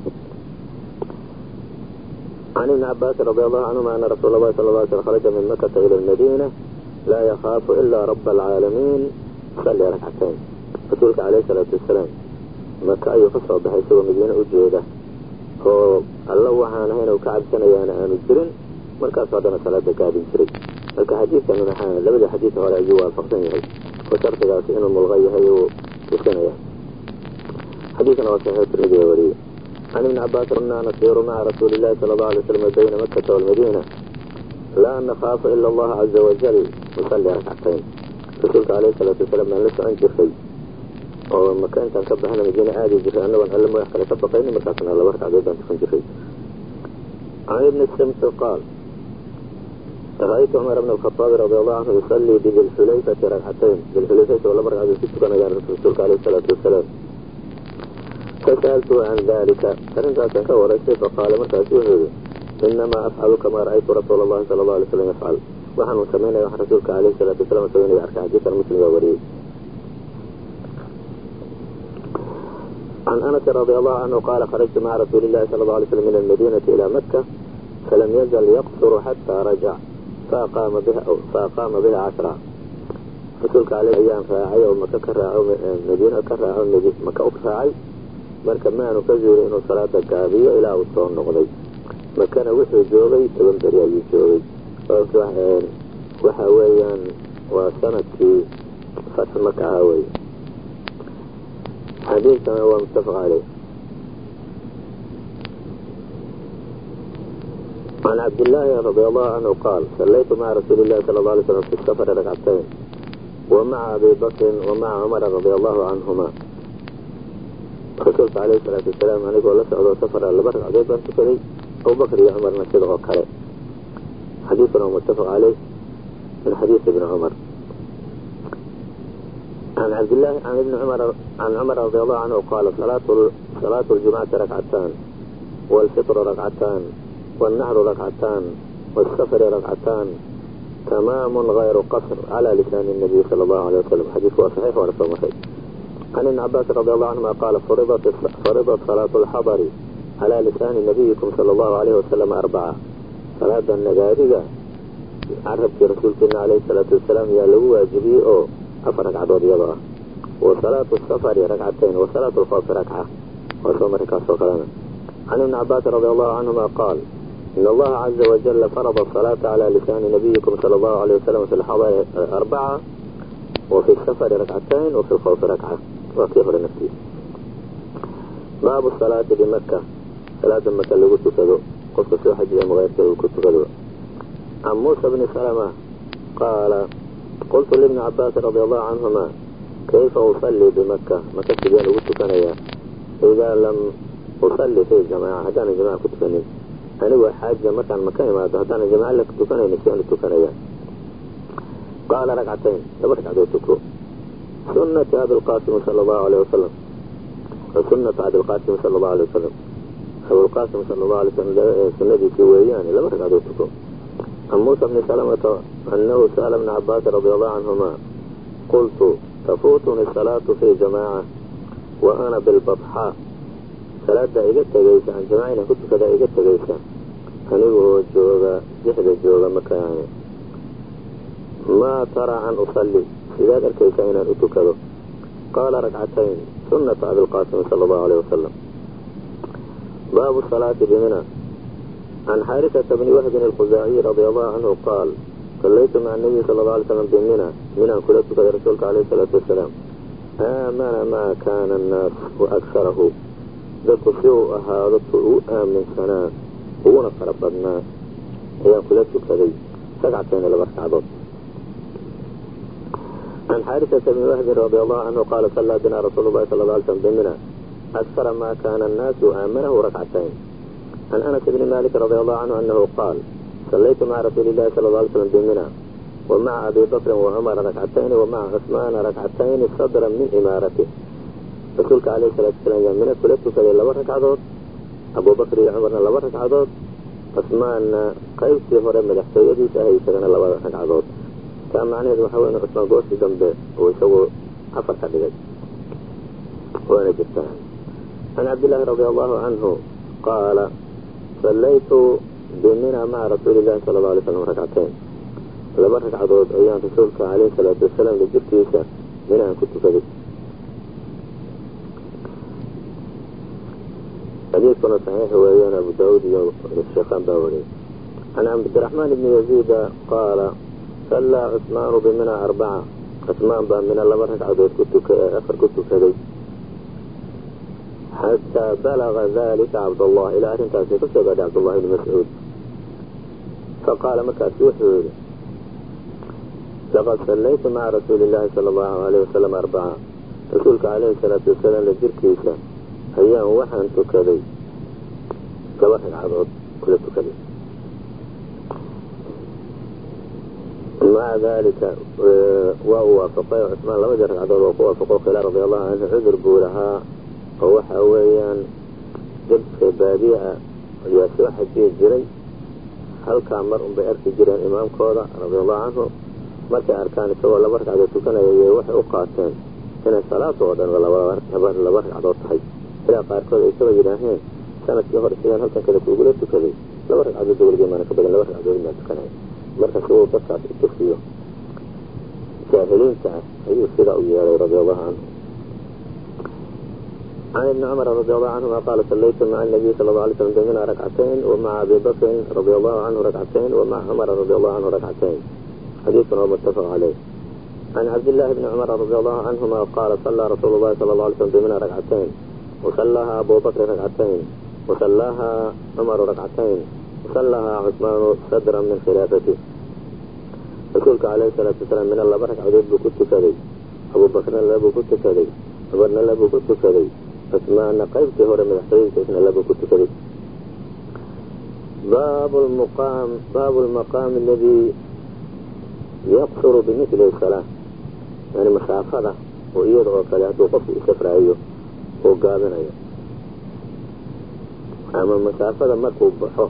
A: عن ابن عباس رضي الله عنهما أن رسول الله صلى الله عليه وسلم خرج من مكة إلى المدينة لا يخاف إلا رب العالمين صلى ركعتين. رسولك عليه الصلاة والسلام مكة يخص بحيث مدينة أجودة هو الله وحانا هنا وكعب سنة يانا آمن جرين مركز صادنا صلاة كابين شريك. لك حديثا من حانا لبدا حديثه ولا أجوها فقطين يهي وشرط ذاتي إنه الملغي هي وسنة يهي. حديثنا وصحيح الترمذي وريه. عن ابن عباس كنا نسير مع رسول الله صلى الله عليه وسلم بين مكة والمدينة لا نخاف إلا الله عز وجل نصلي ركعتين. رسولك عليه الصلاة والسلام ما لسه عن جرحي ومكان كان كبهنا مدينة عادي جرحي أنه ونعلم ويحكى لكبقين مركزنا الله ورك عديدا تكون جرحي. عن ابن السمس قال رأيت عمر بن الخطاب رضي الله عنه يصلي بذي الحليفة ركعتين. ذي الحليفة ولا مرة عدد ست كان يعرف رسولك عليه الصلاة والسلام. فسألته عن ذلك فرنجا تنكور الشيء فقال مرتاسوه إنما أفعل كما رأيت رسول الله صلى الله عليه وسلم يفعل. وحن سمينا يوحى رسولك عليه الصلاة والسلام سوينا يعرف حديث المسلم ووريه. عن أنس رضي الله عنه قال خرجت مع رسول الله صلى الله عليه وسلم من المدينة إلى مكة فلم يزل يقصر حتى رجع فأقام بها أو فأقام بها عشرة. رسولك عليه أيام فاعي ومكة كراعو مدينة كراعو مكة أكراعي marka maanu ka zuulay inuu salaada gaabiyo ilaa uu soo noqday makana wuxuu joogay toban beri ayuu joogay oo waxa weeyaan waa sanadkii fatx Makka away. xadiisana waa muttafaq calayh. عن عبد الله رضي الله عنه قال صليت مع رسول الله صلى الله عليه وسلم في السفر ركعتين ومع أبي بكر ومع عمر رضي الله عنهما. رسولك عليه الصلاة والسلام أنا يقول لك أضع سفر على بكر عديد بن سكري أو بكر يا عمر نسيد غكري. حديثنا متفق عليه من حديث ابن عمر. عن عبد الله عن ابن عمر عن عمر رضي الله عنه قال صلاة صلاة الجمعة ركعتان والفطر ركعتان والنحر ركعتان والسفر ركعتان تمام غير قصر على لسان النبي صلى الله عليه وسلم. حديث صحيح ورسول الله. عن ابن عباس رضي الله عنهما قال فرضت فرضت صلاة الحضر على لسان نبيكم صلى الله عليه وسلم أربعة صلاة النجارية عربك رسولكنا عليه الصلاة والسلام يا لو واجبي أو أفرق عدود يضع وصلاة السفر ركعتين وصلاة الخوف ركعة وصوم ركعة صفرنا. عن ابن عباس رضي الله عنهما قال إن الله عز وجل فرض الصلاة على لسان نبيكم صلى الله عليه وسلم في الحضر أربعة وفي السفر ركعتين وفي الخوف ركعة وكيف لنفسي. باب الصلاة بمكة صلاة مكة اللي قلت كذو قلت في حج مغير كذو قلت كذو. عن موسى بن سلمة قال قلت لابن عباس رضي الله عنهما كيف أصلي بمكة مكة تبين قلت كنيا إذا لم أصلي في الجماعة هدانا جماعة كنت كنيا أنا هو حاجة مكان مكان ما هدانا جماعة لك كنت كنيا نسيان كنت كنيا. قال ركعتين لبرك عدوتكو سنة أبي القاسم صلى الله عليه وسلم سنة أبي القاسم صلى الله عليه وسلم أبو القاسم صلى الله عليه وسلم سنة كويان لبرك عدوتكو. عن موسى بن سلمة أنه سأل ابن عباس رضي الله عنهما قلت تفوتني الصلاة في جماعة وأنا بالبطحاء صلاة إجت جيسة عن جماعنا كنت كذا إجت جيسة أنه جوغا جحد جوغا مكاني ما ترى أن أصلي إذا ذلك كيسين أن أتكذو. قال ركعتين سنة أبي القاسم صلى الله عليه وسلم. باب الصلاة بمنى. عن حارثة بن وهب الخزاعي رضي الله عنه قال صليت مع النبي صلى الله عليه وسلم بمنى منى كلتك يا رسولك عليه الصلاة والسلام آمن ما كان الناس وأكثره ذلك سوء هذا آمن سنة ونصر بدنا هي كلتك ذي سقعتين لبرك عضب. عن حارثة بن وهب رضي الله عنه قال صلى بنا رسول الله صلى الله عليه وسلم بمنى أكثر ما كان الناس آمنه ركعتين. عن أنس بن مالك رضي الله عنه أنه قال صليت مع رسول الله صلى الله عليه وسلم بمنى ومع أبي بكر وعمر ركعتين ومع عثمان ركعتين صدرا من إمارته. رسولك عليه الصلاة والسلام من كلتك لبر ركعتين أبو بكر وعمر لبر ركعتين عثمان قيس هرم مدحتيدي سهي سجن لبر ركعتين كان معناه إذا حاول أن عثمان قوسي جنبه ويسوي عفر حديث وأنا جبتها. عن عبد الله رضي الله عنه قال صليت بمنى مع رسول الله صلى الله عليه وسلم ركعتين لبر ركعتين أيام رسولك عليه الصلاة والسلام لجبتيسا منى كنت كذب. حديث كان صحيح ويانا أبو داود والشيخان باوري. عن عبد الرحمن بن يزيد قال صلى عثمان بمنى أربعة عثمان بمنى لبر ركعتين كنت آخر كنت كذب حتى بلغ ذلك عبد الله إلى أن تأتي فسجد عبد الله بن مسعود فقال مكة وحود لقد صليت مع رسول الله صلى الله عليه وسلم أربعة رسولك عليه الصلاة والسلام لجركيسة أيام وحن تكذي كواحد عضد كل تكذي. مع ذلك ووافق عثمان لم يجرك عضد ووافق خلال رضي الله عنه عذر بولها هو حويان جد في بادية الياسي واحد فيه الجري هل كان مرء بأرك جري الإمام كورا رضي الله عنه مركي أركان سوى لبرك عدوتو كان يوحي أقاتين كان الصلاة وضعن لبرك عدوتو حي إلى قاركود يسوى جراهين سنة يهور السيان هل كان كذا كوغلتو كذي لبرك عدوتو والجيمانة كبدا لبرك عدوتو ما تكني مركز سوى بسعة التفسير جاهلين سعة أيها السيدة أولياء رضي الله عنه. عن ابن عمر رضي الله عنهما قال صليت مع النبي صلى الله عليه وسلم بمنى ركعتين ومع أبي بكر رضي الله عنه ركعتين ومع عمر رضي الله عنه ركعتين. حديث متفق عليه. عن عبد الله بن عمر رضي الله عنهما قال صلى رسول الله صلى الله عليه وسلم بمنى ركعتين وصلاها أبو بكر ركعتين وصلاها عمر ركعتين وصلاها عثمان صدرا من خلافته. رسولك عليه الصلاة والسلام من الله برك عدد بكت كذي أبو بكر الله بكت كذي عمرنا الله بكت كذي عثمان قيبت هو من الحديث إن الله بكت كذي. باب المقام باب المقام الذي يقصر بمثل الصلاة يعني مسافة ويدعو صلاة وقف إسفرائيه وقابنا أيه أما مسافة مركوب بحو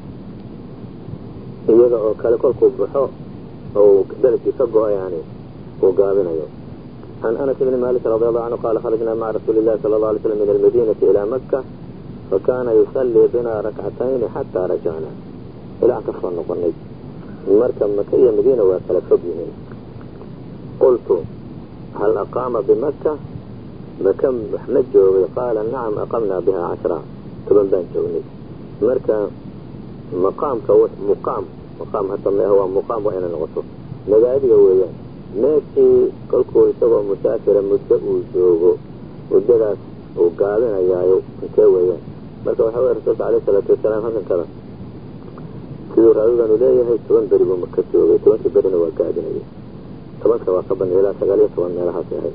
A: يدعو كالكل بحو أو ذلك يسبه يعني وقابنا أيه. عن أنس بن مالك رضي الله عنه قال خرجنا مع رسول الله صلى الله عليه وسلم من المدينة إلى مكة فكان يصلي بنا ركعتين حتى رجعنا إلى كفر نقني مركب مكية مدينة وثلاثين. قلت هل أقام بمكة بكم حمد؟ قال نعم أقمنا بها عشرة تبندان جوني مركب مقام كوح مقام مقام حتى هو مقام وين نغطه نجادي وياه ماشي كلكو يسوى مسافر مدة وجوجو ودرس وقالنا يا كويا مركب حوار الرسول عليه الصلاة والسلام هذا الكلام سير أيضا ولاية هي تون بريب مكة جوجو تون كبرنا وقاعدين طبعا كواقبنا إلى سجالية وأن لها سهل.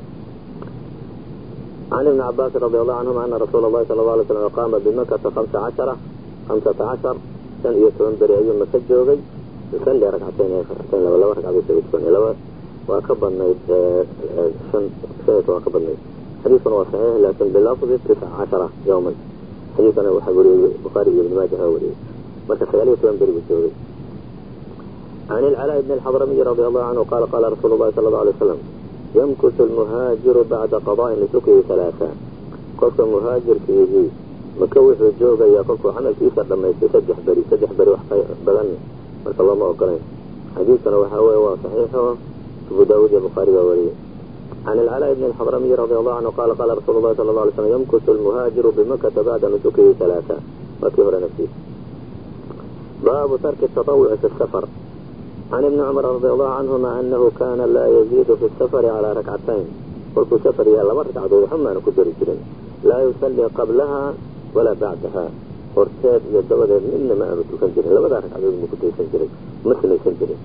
A: عن ابن عباس رضي الله عنهما أن رسول الله صلى الله عليه وسلم قام بمكة خمسة عشر خمسة عشر كان يتون بريب مكة جوجو يصلي ركعتين ركعتين لو لو ركعتين يتون لو وأكبرنا شن شنة وأكبرنا حديث صحيح لكن باللفظ تسع عشرة يوما حديثنا وحبوري بخاري بن ماجه هوري مركز سجالية وأنبري بالسوري. عن العلاء بن الحضرمي رضي الله عنه قال قال رسول الله صلى الله عليه وسلم يمكث المهاجر بعد قضاء نسكه ثلاثة. قلت المهاجر في يجي مكوح الجوغة يا قلت حمل كيسر لما يسجح بري سجح بري وحقي بغن مركز الله ما أقرين حديثنا وحاوي وصحيحه أبو داود البخاري ووريه. عن العلاء بن الحضرمي رضي الله عنه قال قال رسول الله صلى الله عليه وسلم يمكث المهاجر بمكة بعد نسكه ثلاثة. وكبر نفسه. باب ترك التطوع في السفر. عن ابن عمر رضي الله عنهما أنه كان لا يزيد في السفر على ركعتين. قلت سفر يلا مرت عدو حما نكدر الجرين لا يصلي قبلها ولا بعدها ورتاد يدود من ما أمت كنجرين لا بدأ عدو مكدر كنجرين مثل كنجرين.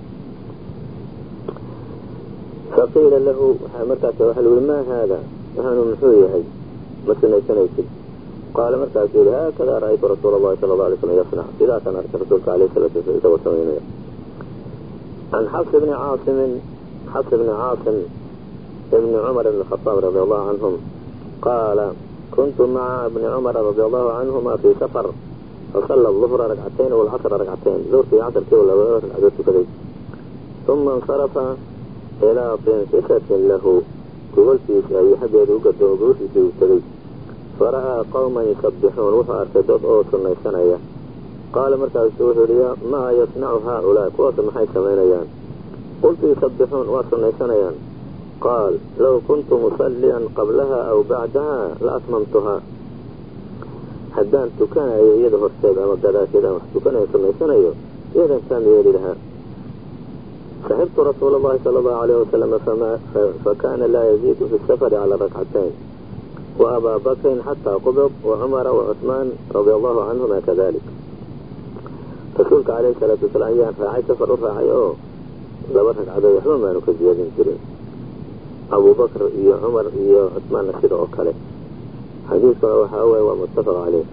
A: فقيل له مرتعت وحلو ما هذا نحن محوية هاي مثل سنيسي. قال مرتعت هكذا رأيت رسول الله صلى الله عليه وسلم يصنع إذا كان رسولك عليه الصلاة والسلام. عن حفص بن عاصم حفص بن عاصم ابن عمر بن الخطاب رضي الله عنهم قال كنت مع ابن عمر رضي الله عنهما في سفر فصلى الظهر ركعتين والعصر ركعتين زور في عصر كي ولا ركعتين كذي ثم انصرف إلى طنسفة له قلت في حد يدوك الدوغوث في التلي فرأى قوما يسبحون وفى أرتدت أوصل نيسانية. قال مركز السوحرية ما يصنع هؤلاء كواسم حيث سمينيان. قلت يسبحون وأصل نيسانيان. قال لو كنت مصليا قبلها أو بعدها لأتممتها حدان تكان يده السيد أما قدات يده تكان يصل نيسانية يدا سامي لها. صحبت رسول الله صلى الله عليه وسلم فما فكان لا يزيد في السفر على ركعتين وأبا بكر حتى قبض وعمر وعثمان رضي الله عنهما كذلك. رسولك عليه الصلاة والسلام يعني فاعي سفر رفاعي أوه لبرهك عدو يحمل ما نكز يدين جرين أبو بكر إيا عمر إيا عثمان نكسد أوكاله. حديث وحاوي ومتفق عليه.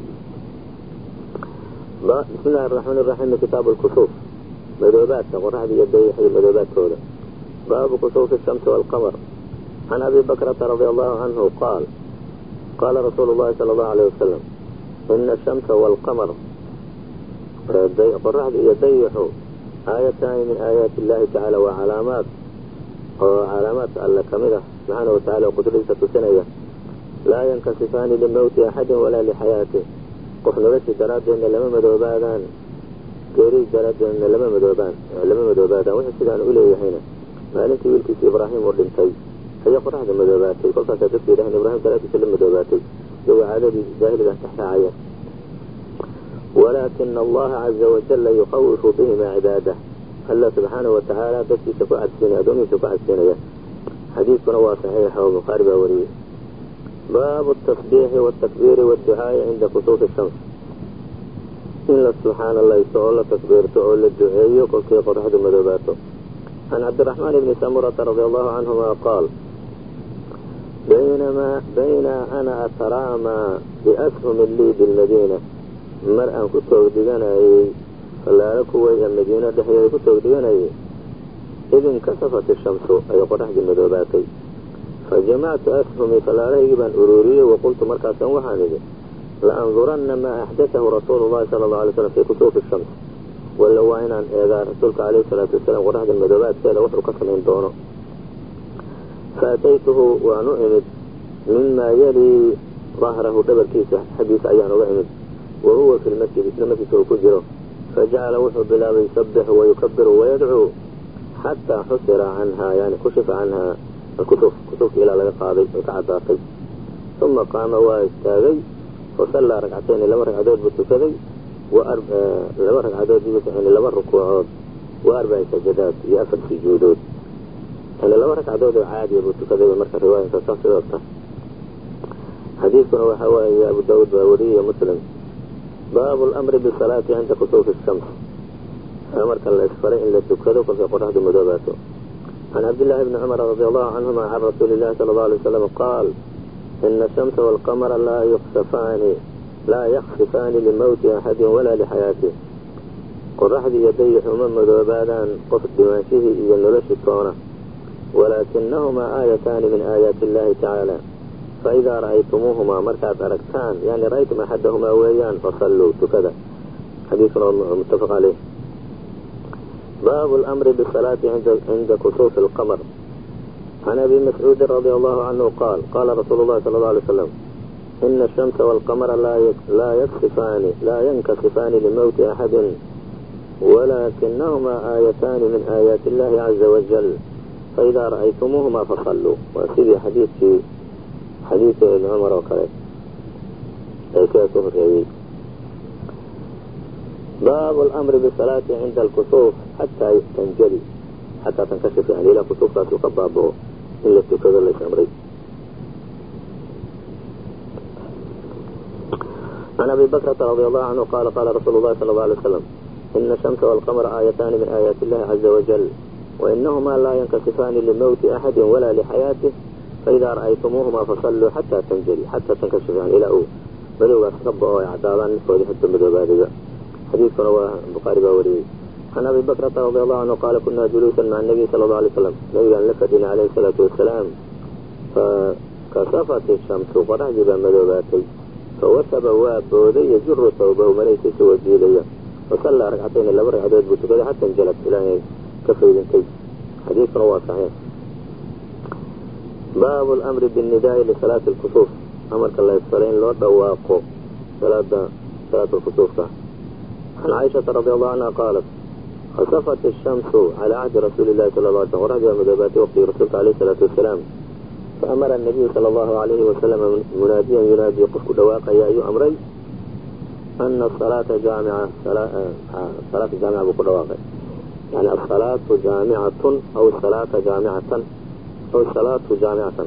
A: بسم الله الرحمن الرحيم. كتاب الكسوف مدوبات تقرأ بيدي حي مدوبات كودا. باب كسوف الشمس والقمر. عن أبي بكرة رضي الله عنه قال قال رسول الله صلى الله عليه وسلم إن الشمس والقمر قرأ بيديح آيتان من آيات الله تعالى وعلامات وعلامات الله كاملة سبحانه وتعالى وقدرته سنية لا ينكسفان لموت أحد ولا لحياته. قفنا بس درادة إن لما مدوبادان كيري درادة إن لما مدوبان لما مدوبادان وحي سيدان أولي هنا ما لنتي ويلكي في إبراهيم ورلنتي هي قرأ مدوباتي قلت سيدتي لهم إبراهيم ثلاثة سلم مدوباتي هو عدد جاهل تحت عيا. ولكن الله عز وجل يخوف بهما عباده. الله سبحانه وتعالى بس يتفعل سنة أدوم يتفعل سنة. حديث نوى صحيح ومخارب وريه. باب التصبيح والتكبير والدعاء عند كسوف الشمس. إن سبحان الله يسأل تكبير تقول الدعاء وقل كي قرحة مدوباته. عن عبد الرحمن بن سمرة رضي الله عنهما قال بينما بين أنا أترامى بأسهم لي بالمدينة مرأة كتوك ديغاناي فلا لكوي المدينة دحية كتوك ديغاناي إذ انكسفت الشمس أي قرح المدوباتي فجمعت أسهمي فلا رهيبا أرورية وقلت مركزا وحانية لأنظرن ما أحدثه رسول الله صلى الله عليه وسلم في كسوف الشمس ولو وإن إذا رسولك عليه الصلاة والسلام قرح المدوبات سيلا وحر قسمين دونه. فأتيته ونؤمد مما يلي ظهره دبر كيسة حديث أيان وإمد wahuwa fi lmasjid isla masjidka uu ku jiro fajacala wuxuu bilaabay yusabixu wayukabiru wayadcuu xataa xusira canhaa yani kushifa canhaa alkusuf kusufka ilaa laga qaaday oo ka caddaatay uma qaama waa istaagay fasallaa ragcatayni laba ragcadood buu tukaday laba ragcadood yani laba rukuucood wa arbaci sajadaad iyo afar sujuudood yani laba ragcadood oo caadiya buu tukaday marka riwaayinka saas sidoo ta xadiidkuna waxa waaye abu daawuud baa weriye muslim baabu lamri bisalaati cinda kusuufi shams marka la isfaray in la tukado kolkay qoraxdu madoobaato can cabdillaahi bni cumar radi allahu canhuma can rasuuli illahi sala allau alay wasalam qaal ina ashamsa waalqamara laa yuksifaani laa yaksifaani limowti axadin walaa lixayaatih qoraxdii iyo dayixu ma madoobaadaan qof dhimaanshihii iyo noloshi toona walaakinahumaa aayataani min aayaati illahi tacaala faidaa ra'aytumuuhumaa markaad aragtaan yani ra'aytum axadahumaa weeyaan fasalluu tukada xadiiskuna muttafaq caleyh baabu lamri bisalaati cinda kusuufi alqamar can abi mascuudin radia allahu canhu qaal qaala rasuulu llahi sala allau alay wasalam ina ashamsa waalqamara laa yaksifaani laa yankasifaani limowti axadin walaakinahumaa aayataani min aayaati illahi caza wajal faidaa ra'aytumuuhumaa fasalluu waa sidii xadiidkii xadiidka ibni cumar oo kale ee kaa ka horreeyey baabu lamri bisalaati cinda alkusuuf xataa tanjali xataa tankashif yani ilaa kusuufkaas uu ka baaba'o in la tukado lays amray can abi bakrata radi allahu canhu qaala qaala rasuulu llahi sala allau alay wasalam ina ashamsa waalqamara aayataani min aayaati illahi caza wajal wainahumaa laa yankasifaani limowti axadin walaa lixayaatih faidaa ra'aytumuuhumaa fasalluu xataa tanjali xataa tankashif yani ilaa uu madowgaas ka bao ay caddaadaan midkoodii hadba madoobaadaya xadiidkuna waa bukhaari baa wariyey can abi bakrata radi allahu canhu qaala kunaa juluusan maca nabiy sala allau alay slam nabigaan la fadhina calayhi salaatu wasalaam fakasafat ishamsu qoraxdii baa madoobaatay fawasaba waa booday yajuru tawbahu maraykiisa waa jiidaya fasallaa ragcatayni laba ragcadood buu tukaday xata injalad ilaahay ka faydintay xadiidkuna waa saxiix baabu lamri binnidaa'i lisalaati alkusuuf amarka la ysfaray in loo dhawaaqo salaada salaat alkusuufka can caaishata radi allahu canha qaalat khasafat ishamsu calaa cahdi rasuuli illahi sala la alay slm qoraxdii baa madoobaatay waqtigii rasuulka alayhi salaatu wasalaam faamara anabiyu sala allahu alayhi wasalam munaadiyan yunaadii qofku dhawaaqaya ayuu amray ana asalaata jaamica salaata jaamica buu ku dhawaaqay yani asalaatu jaamicatun aw salaata jaamicatan aw salaatu jaamicatan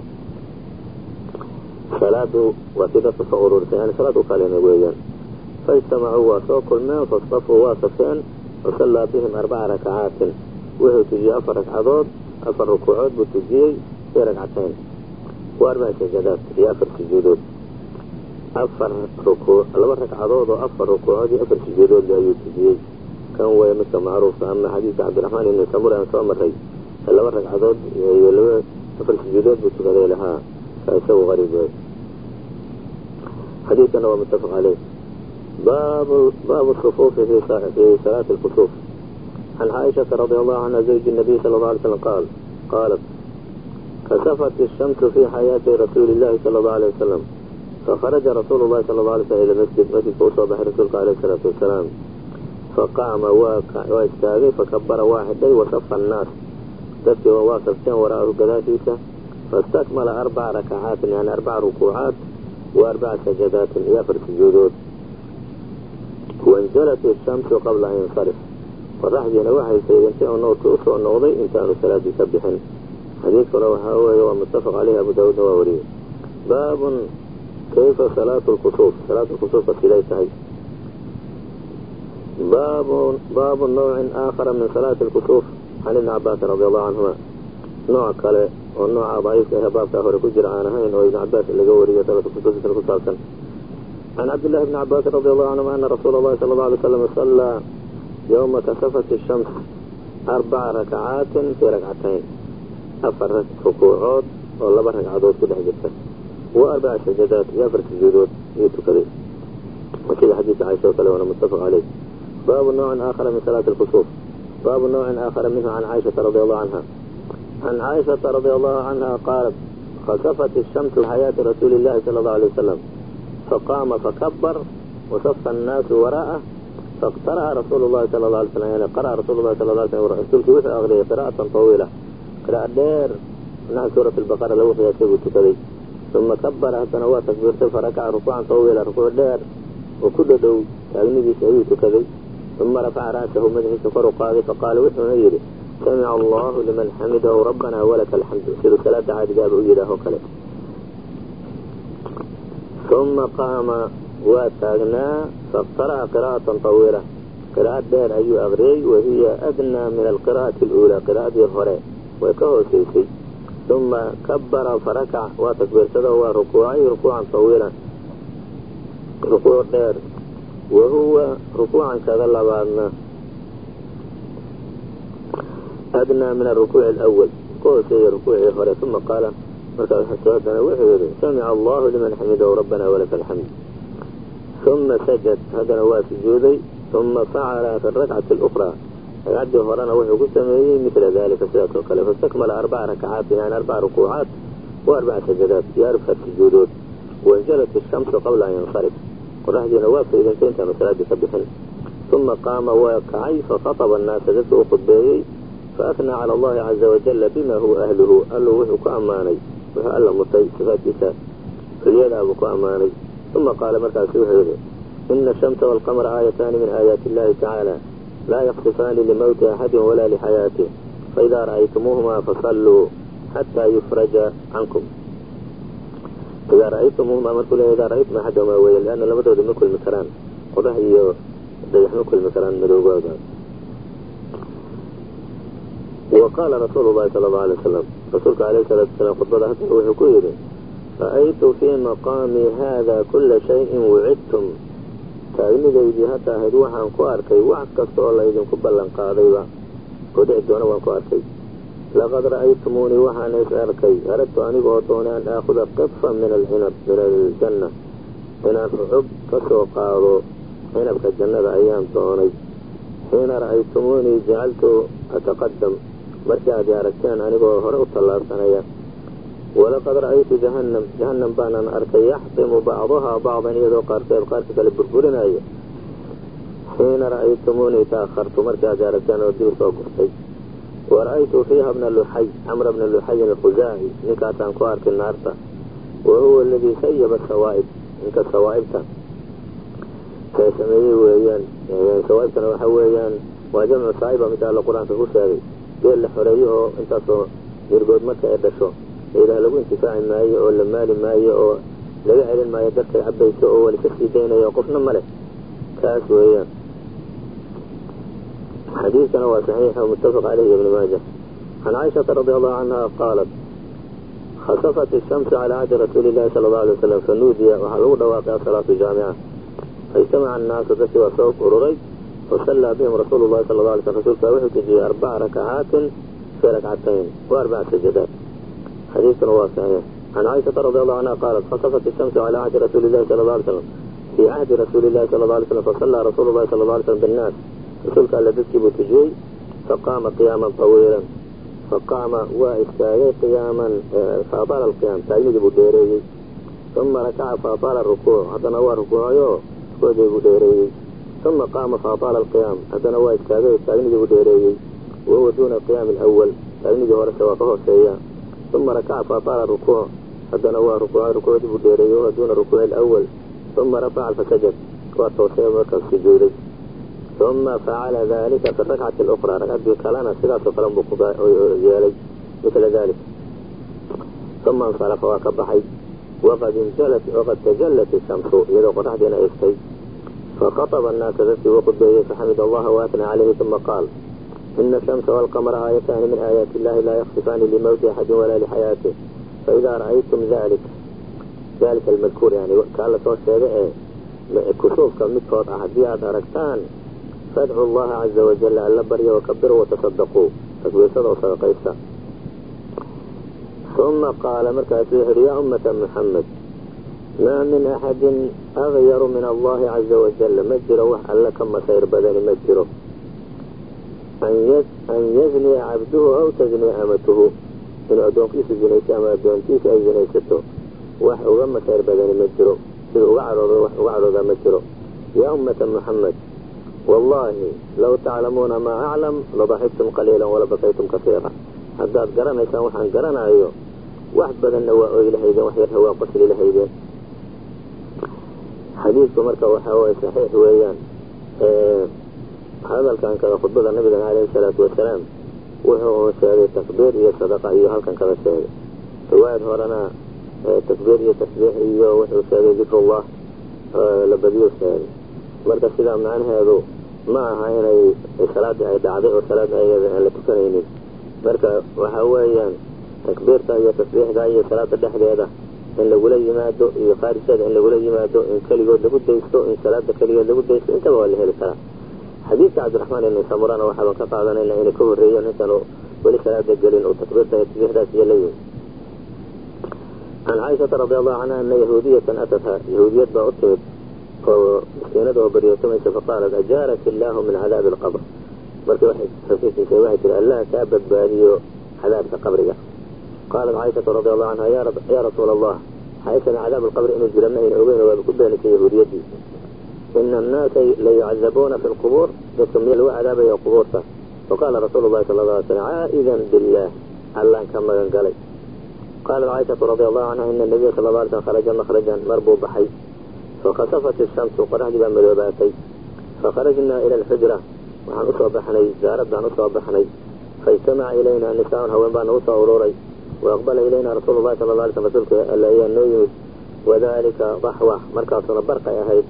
A: salaadu waa si dadka soo ururisay yani salaad u kalena weeyaan faijtamacuu waa soo kulmeen fasafuu waa safeen fasallaa bihim arbaca rakacaatin wuxuu tujiyey afar ragcadood afar rukuucood buu tujiyey fii ragcatayn wa arbaci sajadaad iyo afar sujuudood afar rukuuc laba ragcadood oo afar rukuucood iyo afar sujuudood ayuu tujiyey kan weeye midka macruufka ama xadiidka cabdiraxmaan ibni samura aan soo maray laba ragcadood iyo laba afar sujuudood buu tukaday lahaa ka isagu qariib wey xadiidkana waa muttafaq caleyh baabu baabu sufuufi fi salaati alkusuuf can caaishata radi allahu canha zawji nabiy sala allau alay slam qaal qaalat kasafat ishamsu fi xayaati rasuuli illahi sala allahu alay wasalam fakharaja rasuulu llahi sala allau alay slam ila masjid masjidka usoo baxay rasuulka alayhi salaatu wasalaam faqaama waa istaagay fakabara waa xidhay wasafa annaas dadkii waa safteen waraahu gadaashiisa faistakmala arbaca rakacaatin yani arbaca rukuucaat wa arbaca sajadaatin iyo afar sujuudood wainjalat ishamsu qabla an yansarif qoraxdiina waxay faydantay oo noorkii usoo noqday intaanu salaadii ka bixin xadiidkuna waxaa weeye waa muttafaq caleyhi abu daawuudna waa wariyey baabun kayfa salaatu lkusuuf salaatu lkusuufka siday tahay baabu nawcin aakhara min salaati alkusuuf can ibni cabaasin radi allahu canhuma nooc kale oo nooca daciifka ahe baabkaa hore ku jira aan ahayn oo ibni cabaas laga wariyo salaatu kusuufkiisana ku saabsan can cabdillahi bni cabaasin radi allahu canhuma ana rasuula allahi sala allau alay slam sallaa yowma kasafat ishams arbaca rakacaatin fii ragcatayn afar rukuucood oo laba ragcadood ku dhex jirta wa arbaca sajadaat iyo afar sujuudood ayuu tukaday sida xadiidka caaisha oo kale waana muttafaq caleyh baabu nawcin aakhara min salaati alkusuuf baabu nawcin aakhara minhu can caaishata radi allahu canha can caaishata radi allahu canha qaalat khasafat ishamsu xayaati rasuuli illahi sala allahu alay wasalam faqaama fakabar وصف الناس وراءه فاقترأ رسول الله صلى الله عليه وسلم يعني قرأ رسول الله صلى الله عليه وسلم رسولك وحي أغري قراءة طويلة قراءة دير إنها سورة البقرة لو فيها سيبو تكذي ثم كبر حتى نوى تكبيرته فركع ركوعا طويلا ركوع دير وكل دو كأغنبي سيبو تكذي ثم رفع رأسه مدحي سفر قاضي فقال وحي نيري سمع الله لمن حمده ربنا ولك الحمد سيدو ثلاثة عاد جابوا إيده وكله ثم قام واتاغنا فاقترأ قراءة طويلة قراءة دير أيو أغري وهي أدنى من القراءة الأولى قراءة الهراء وكهو سيسي ثم كبر فركع وتكبير تدوى ركوعي ركوعا طويلا ركوع دير وهو ركوعا كذا بعدنا أدنى من الركوع الأول كهو سي ركوع الهراء ثم قال مركز حسواتنا وحيد سمع الله لمن حمده ربنا ولك الحمد ثم سجد هذا هو سجودي ثم فعل في الركعة الأخرى يعد هرانا وحي قسمه مثل ذلك سيأتي وقال فاستكمل أربع ركعات يعني أربع ركوعات وأربع سجدات يعرف السجودات وانجلت الشمس قبل أن ينصرف قرأت نواف إذا كنت مسألة بسبحن ثم قام وقعي فخطب الناس ذاته خطبه فأثنى على الله عز وجل بما هو أهله قال له وحي كأماني وحي الله مطيب صفاتك فليذا أبو كأماني ثم قال مركز وحيده إن الشمس والقمر آيتان من آيات الله تعالى لا يخطفان لموت أحد ولا لحياته فإذا رأيتموهما فصلوا حتى يفرج عنكم إذا رأيتموهما مركز إذا رأيتم أحدهما ويل لأن لم تود مكل مكران قضيه ضيح مكل مكران مدوبا وقال رسول الله صلى الله عليه وسلم رسولك عليه الصلاة والسلام خطبة حتى وحكوه رأيت في مقامي هذا كل شيء وعدتم taagnidaydii hadda ahayd waxaan ku arkay wax kasta oo laydinku ballan qaadayba oo dhici doona waan ku arkay laqad ra'aytumuunii waxaan is arkay aradtu anigoo doonay an aakhuda qifan min alcinab min aljanna inaan rucub ka soo qaado cinabka jannada ayaan doonay xiina ra'aytumuunii jacaltu ataqadam markii aad aragteen anigoo hore u tallaabsanaya ولقد رأيت جهنم جهنم بانا أركي يحطم بعضها بعضا يدو قارتين قارتك لبربرنا حين رأيتموني تأخرت مركز جارتان وديو صوبتي ورأيت فيها ابن اللحي عمرو بن اللحي الخزاعي نكاتان كوارك النارتا وهو الذي سيب السوائب نكا السوائبتا كيسميه ويان يعني سوائبتا وحويان وجمع صائبة مثل القرآن في خساري قيل لحريه انتصو يرقود مكة يدشو إذا لو انتفاع ماي أو المال ماي أو لا يعلن ما يدرك عبيته أو لكسي دينا يوقفنا ملك كاس وهي حديثنا وصحيح ومتفق عليه ابن ماجه عن عائشة رضي الله عنها قالت خسفت الشمس على عهد رسول الله صلى الله عليه وسلم فنودي وحلو واقع صلاة الجامعة فاجتمع الناس تسي وصوف ورري وصلى بهم رسول الله صلى الله عليه وسلم رسول فاوحي تجي أربع ركعات في ركعتين وأربع سجدات حديث واسع عن عائشة رضي الله عنها قالت خسفت الشمس على عهد رسول الله صلى الله عليه وسلم في عهد رسول الله صلى الله عليه وسلم فصلى رسول الله صلى الله عليه وسلم بالناس رسولك الذي تجيب تجي فقام قياما طويلا فقام واستاغي قياما فأطال القيام تجيب ديري ثم ركع فأطال الركوع حتى نوى ركوعه وجيب ديري ثم قام فأطال القيام حتى نوى استاغي تجيب ديري وهو دون القيام الأول تجيب ورسى وقفه سيئا ثم ركع فأطال الركوع حتى نوى ركوع ركوع بديريه دون الركوع الأول ثم رفع فسجد وتوسيع وكا السجود ثم فعل ذلك في الركعة الأخرى ركعت بكلانا سلاة فلم بقضاء مثل ذلك ثم انصرف وكبحي وقد انجلت وقد تجلت الشمس يدو قطعتنا يفتي فخطب الناس ذاتي وقضيه فحمد الله وأثنى عليه ثم قال إن الشمس والقمر آيتان من آيات الله لا يخطفان لموت أحد ولا لحياته فإذا رأيتم ذلك ذلك المذكور يعني كان لصوت شيء كسوف كمتفوت أحديات أركتان فادعوا الله عز وجل أن لبري وكبروا وتصدقوا تكبير صدق وصدقيسا ثم قال مركز يا أمة محمد ما من أحد أغير من الله عز وجل مجره وحل كما سير بدني مجره أن يزني عبده أو تزني أمته إن أدونكيس زنيت أما أدونكيس أي زنيته وحو غم سير بدني مجره وعرض وعرض مجره يا أمة محمد والله لو تعلمون ما أعلم لضحكتم قليلا ولبكيتم كثيرا haddaad garanaysaan waxaan garanaayo wax badanna waa oy lahaydeen wax yarna waa qosli lahaydeen xadiidku marka waxaa waye saxiix weeyaan hadalkan kada khudbada nabiga calayhi salaatu wasalaam wuxuu sheegay takbiir iyo sadaqa iyo halkan kada sheegay riwaayad horena takbiir iyo tasbiix iyo wuxuu sheegay dikrullah la badiyo sheegay marka sidaa macnaheedu ma aha inay salaadii ay dhacday oo salaada ayada aan la tukanaynin marka waxaa weeyaan takbiirta iyo tasbiixda iyo salaada dhexdeeda in lagula yimaado iyo khaarijada in lagula yimaado in keligood lagu daysto in salaada keligeed lagu daysto intaba waa la heli karaa xadiidka cabdiraxmaan ibn samurana waxaaban ka qaadanayna inay ka horreeyeen intaanu weli salaada gelin oo takbiirta iyo tasbiixdaas iyo la yimi can caaishata radi allahu canha ana yahuudiyatan atatha yahuudiyad baa u timid oo miskiinada oo baryootamaysa faqaalat ajaaraki illaahu min cadaabi alqabr markii waxay xafiisisay waxay tihi allah kaa badbaadiyo cadaabka qabriga qaalat caaishatu radi allahu canha yaa rasuula allah caaishana cadaab alqabri inuu jira ma ayna ogeyn waaba ku beenisay yahuudiyadii ina annaasa layucadabuuna fi lqubuur dadka miya lagu cadaabaya qubuurta faqaala rasuulu llahi sala alla alay slam caa'idan billaah allaan ka magan galay qaalat caaishatu radi allahu canha ina nabiya sala alla alay slam kharaja makhrajan mar buu baxay fakasafat ishamsu qoraxdii baa madoobaatay fakharajnaa ila alxujra waxaan usoo baxnay zaarad baan usoo baxnay faijtamaca ilayna nisaaun haween baa nagu soo ururay waaqbala ilayna rasuulu llahi sala alla alay slam rasuulka alla ayaa noo yimid wadalika daxwa markaasuna barqay ahayd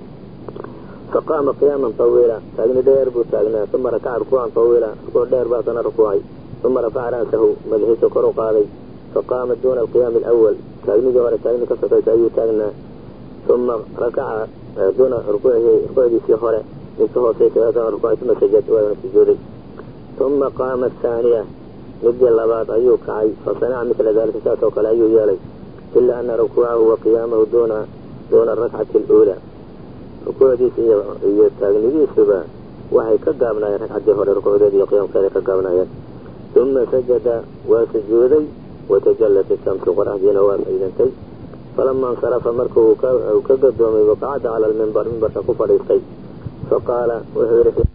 A: faqaama qiyaaman tawiila taagni dheer buu taagnaa uma rakaca rukuucan tawiila rukuuc dheer baasana rukuucay uma rafaca ra'sahu madaxiisa kor u qaaday faqaama duuna alqiyaami alawal taagnidii hore taagni ka sokaysa ayuu taagnaa uma rakaca duuna rukuucdiisii hore inka hoosaysa rukuucay uma sajad waana sujuuday uma qaama athaaniya midii labaad ayuu kacay fasanaca mila dalika saas oo kale ayuu yeelay ilaa ana rukuucahu wa qiyaamahu duuna duuna arakcati aluulaa rukuucdiisa iyo taagnidiisuba waxay ka gaabnaayeen ragcaddii hore rukuucdeeda iyo qiyaamkeeda ka gaabnaayeen uma sajada waa sujuuday watajallat ishamsu qoraxdiina waa faydantay falama insarafa markuu ka gadoomay waqacada cala almimbar mimbarka ku fadhiistay faqaala wuxuu yidhi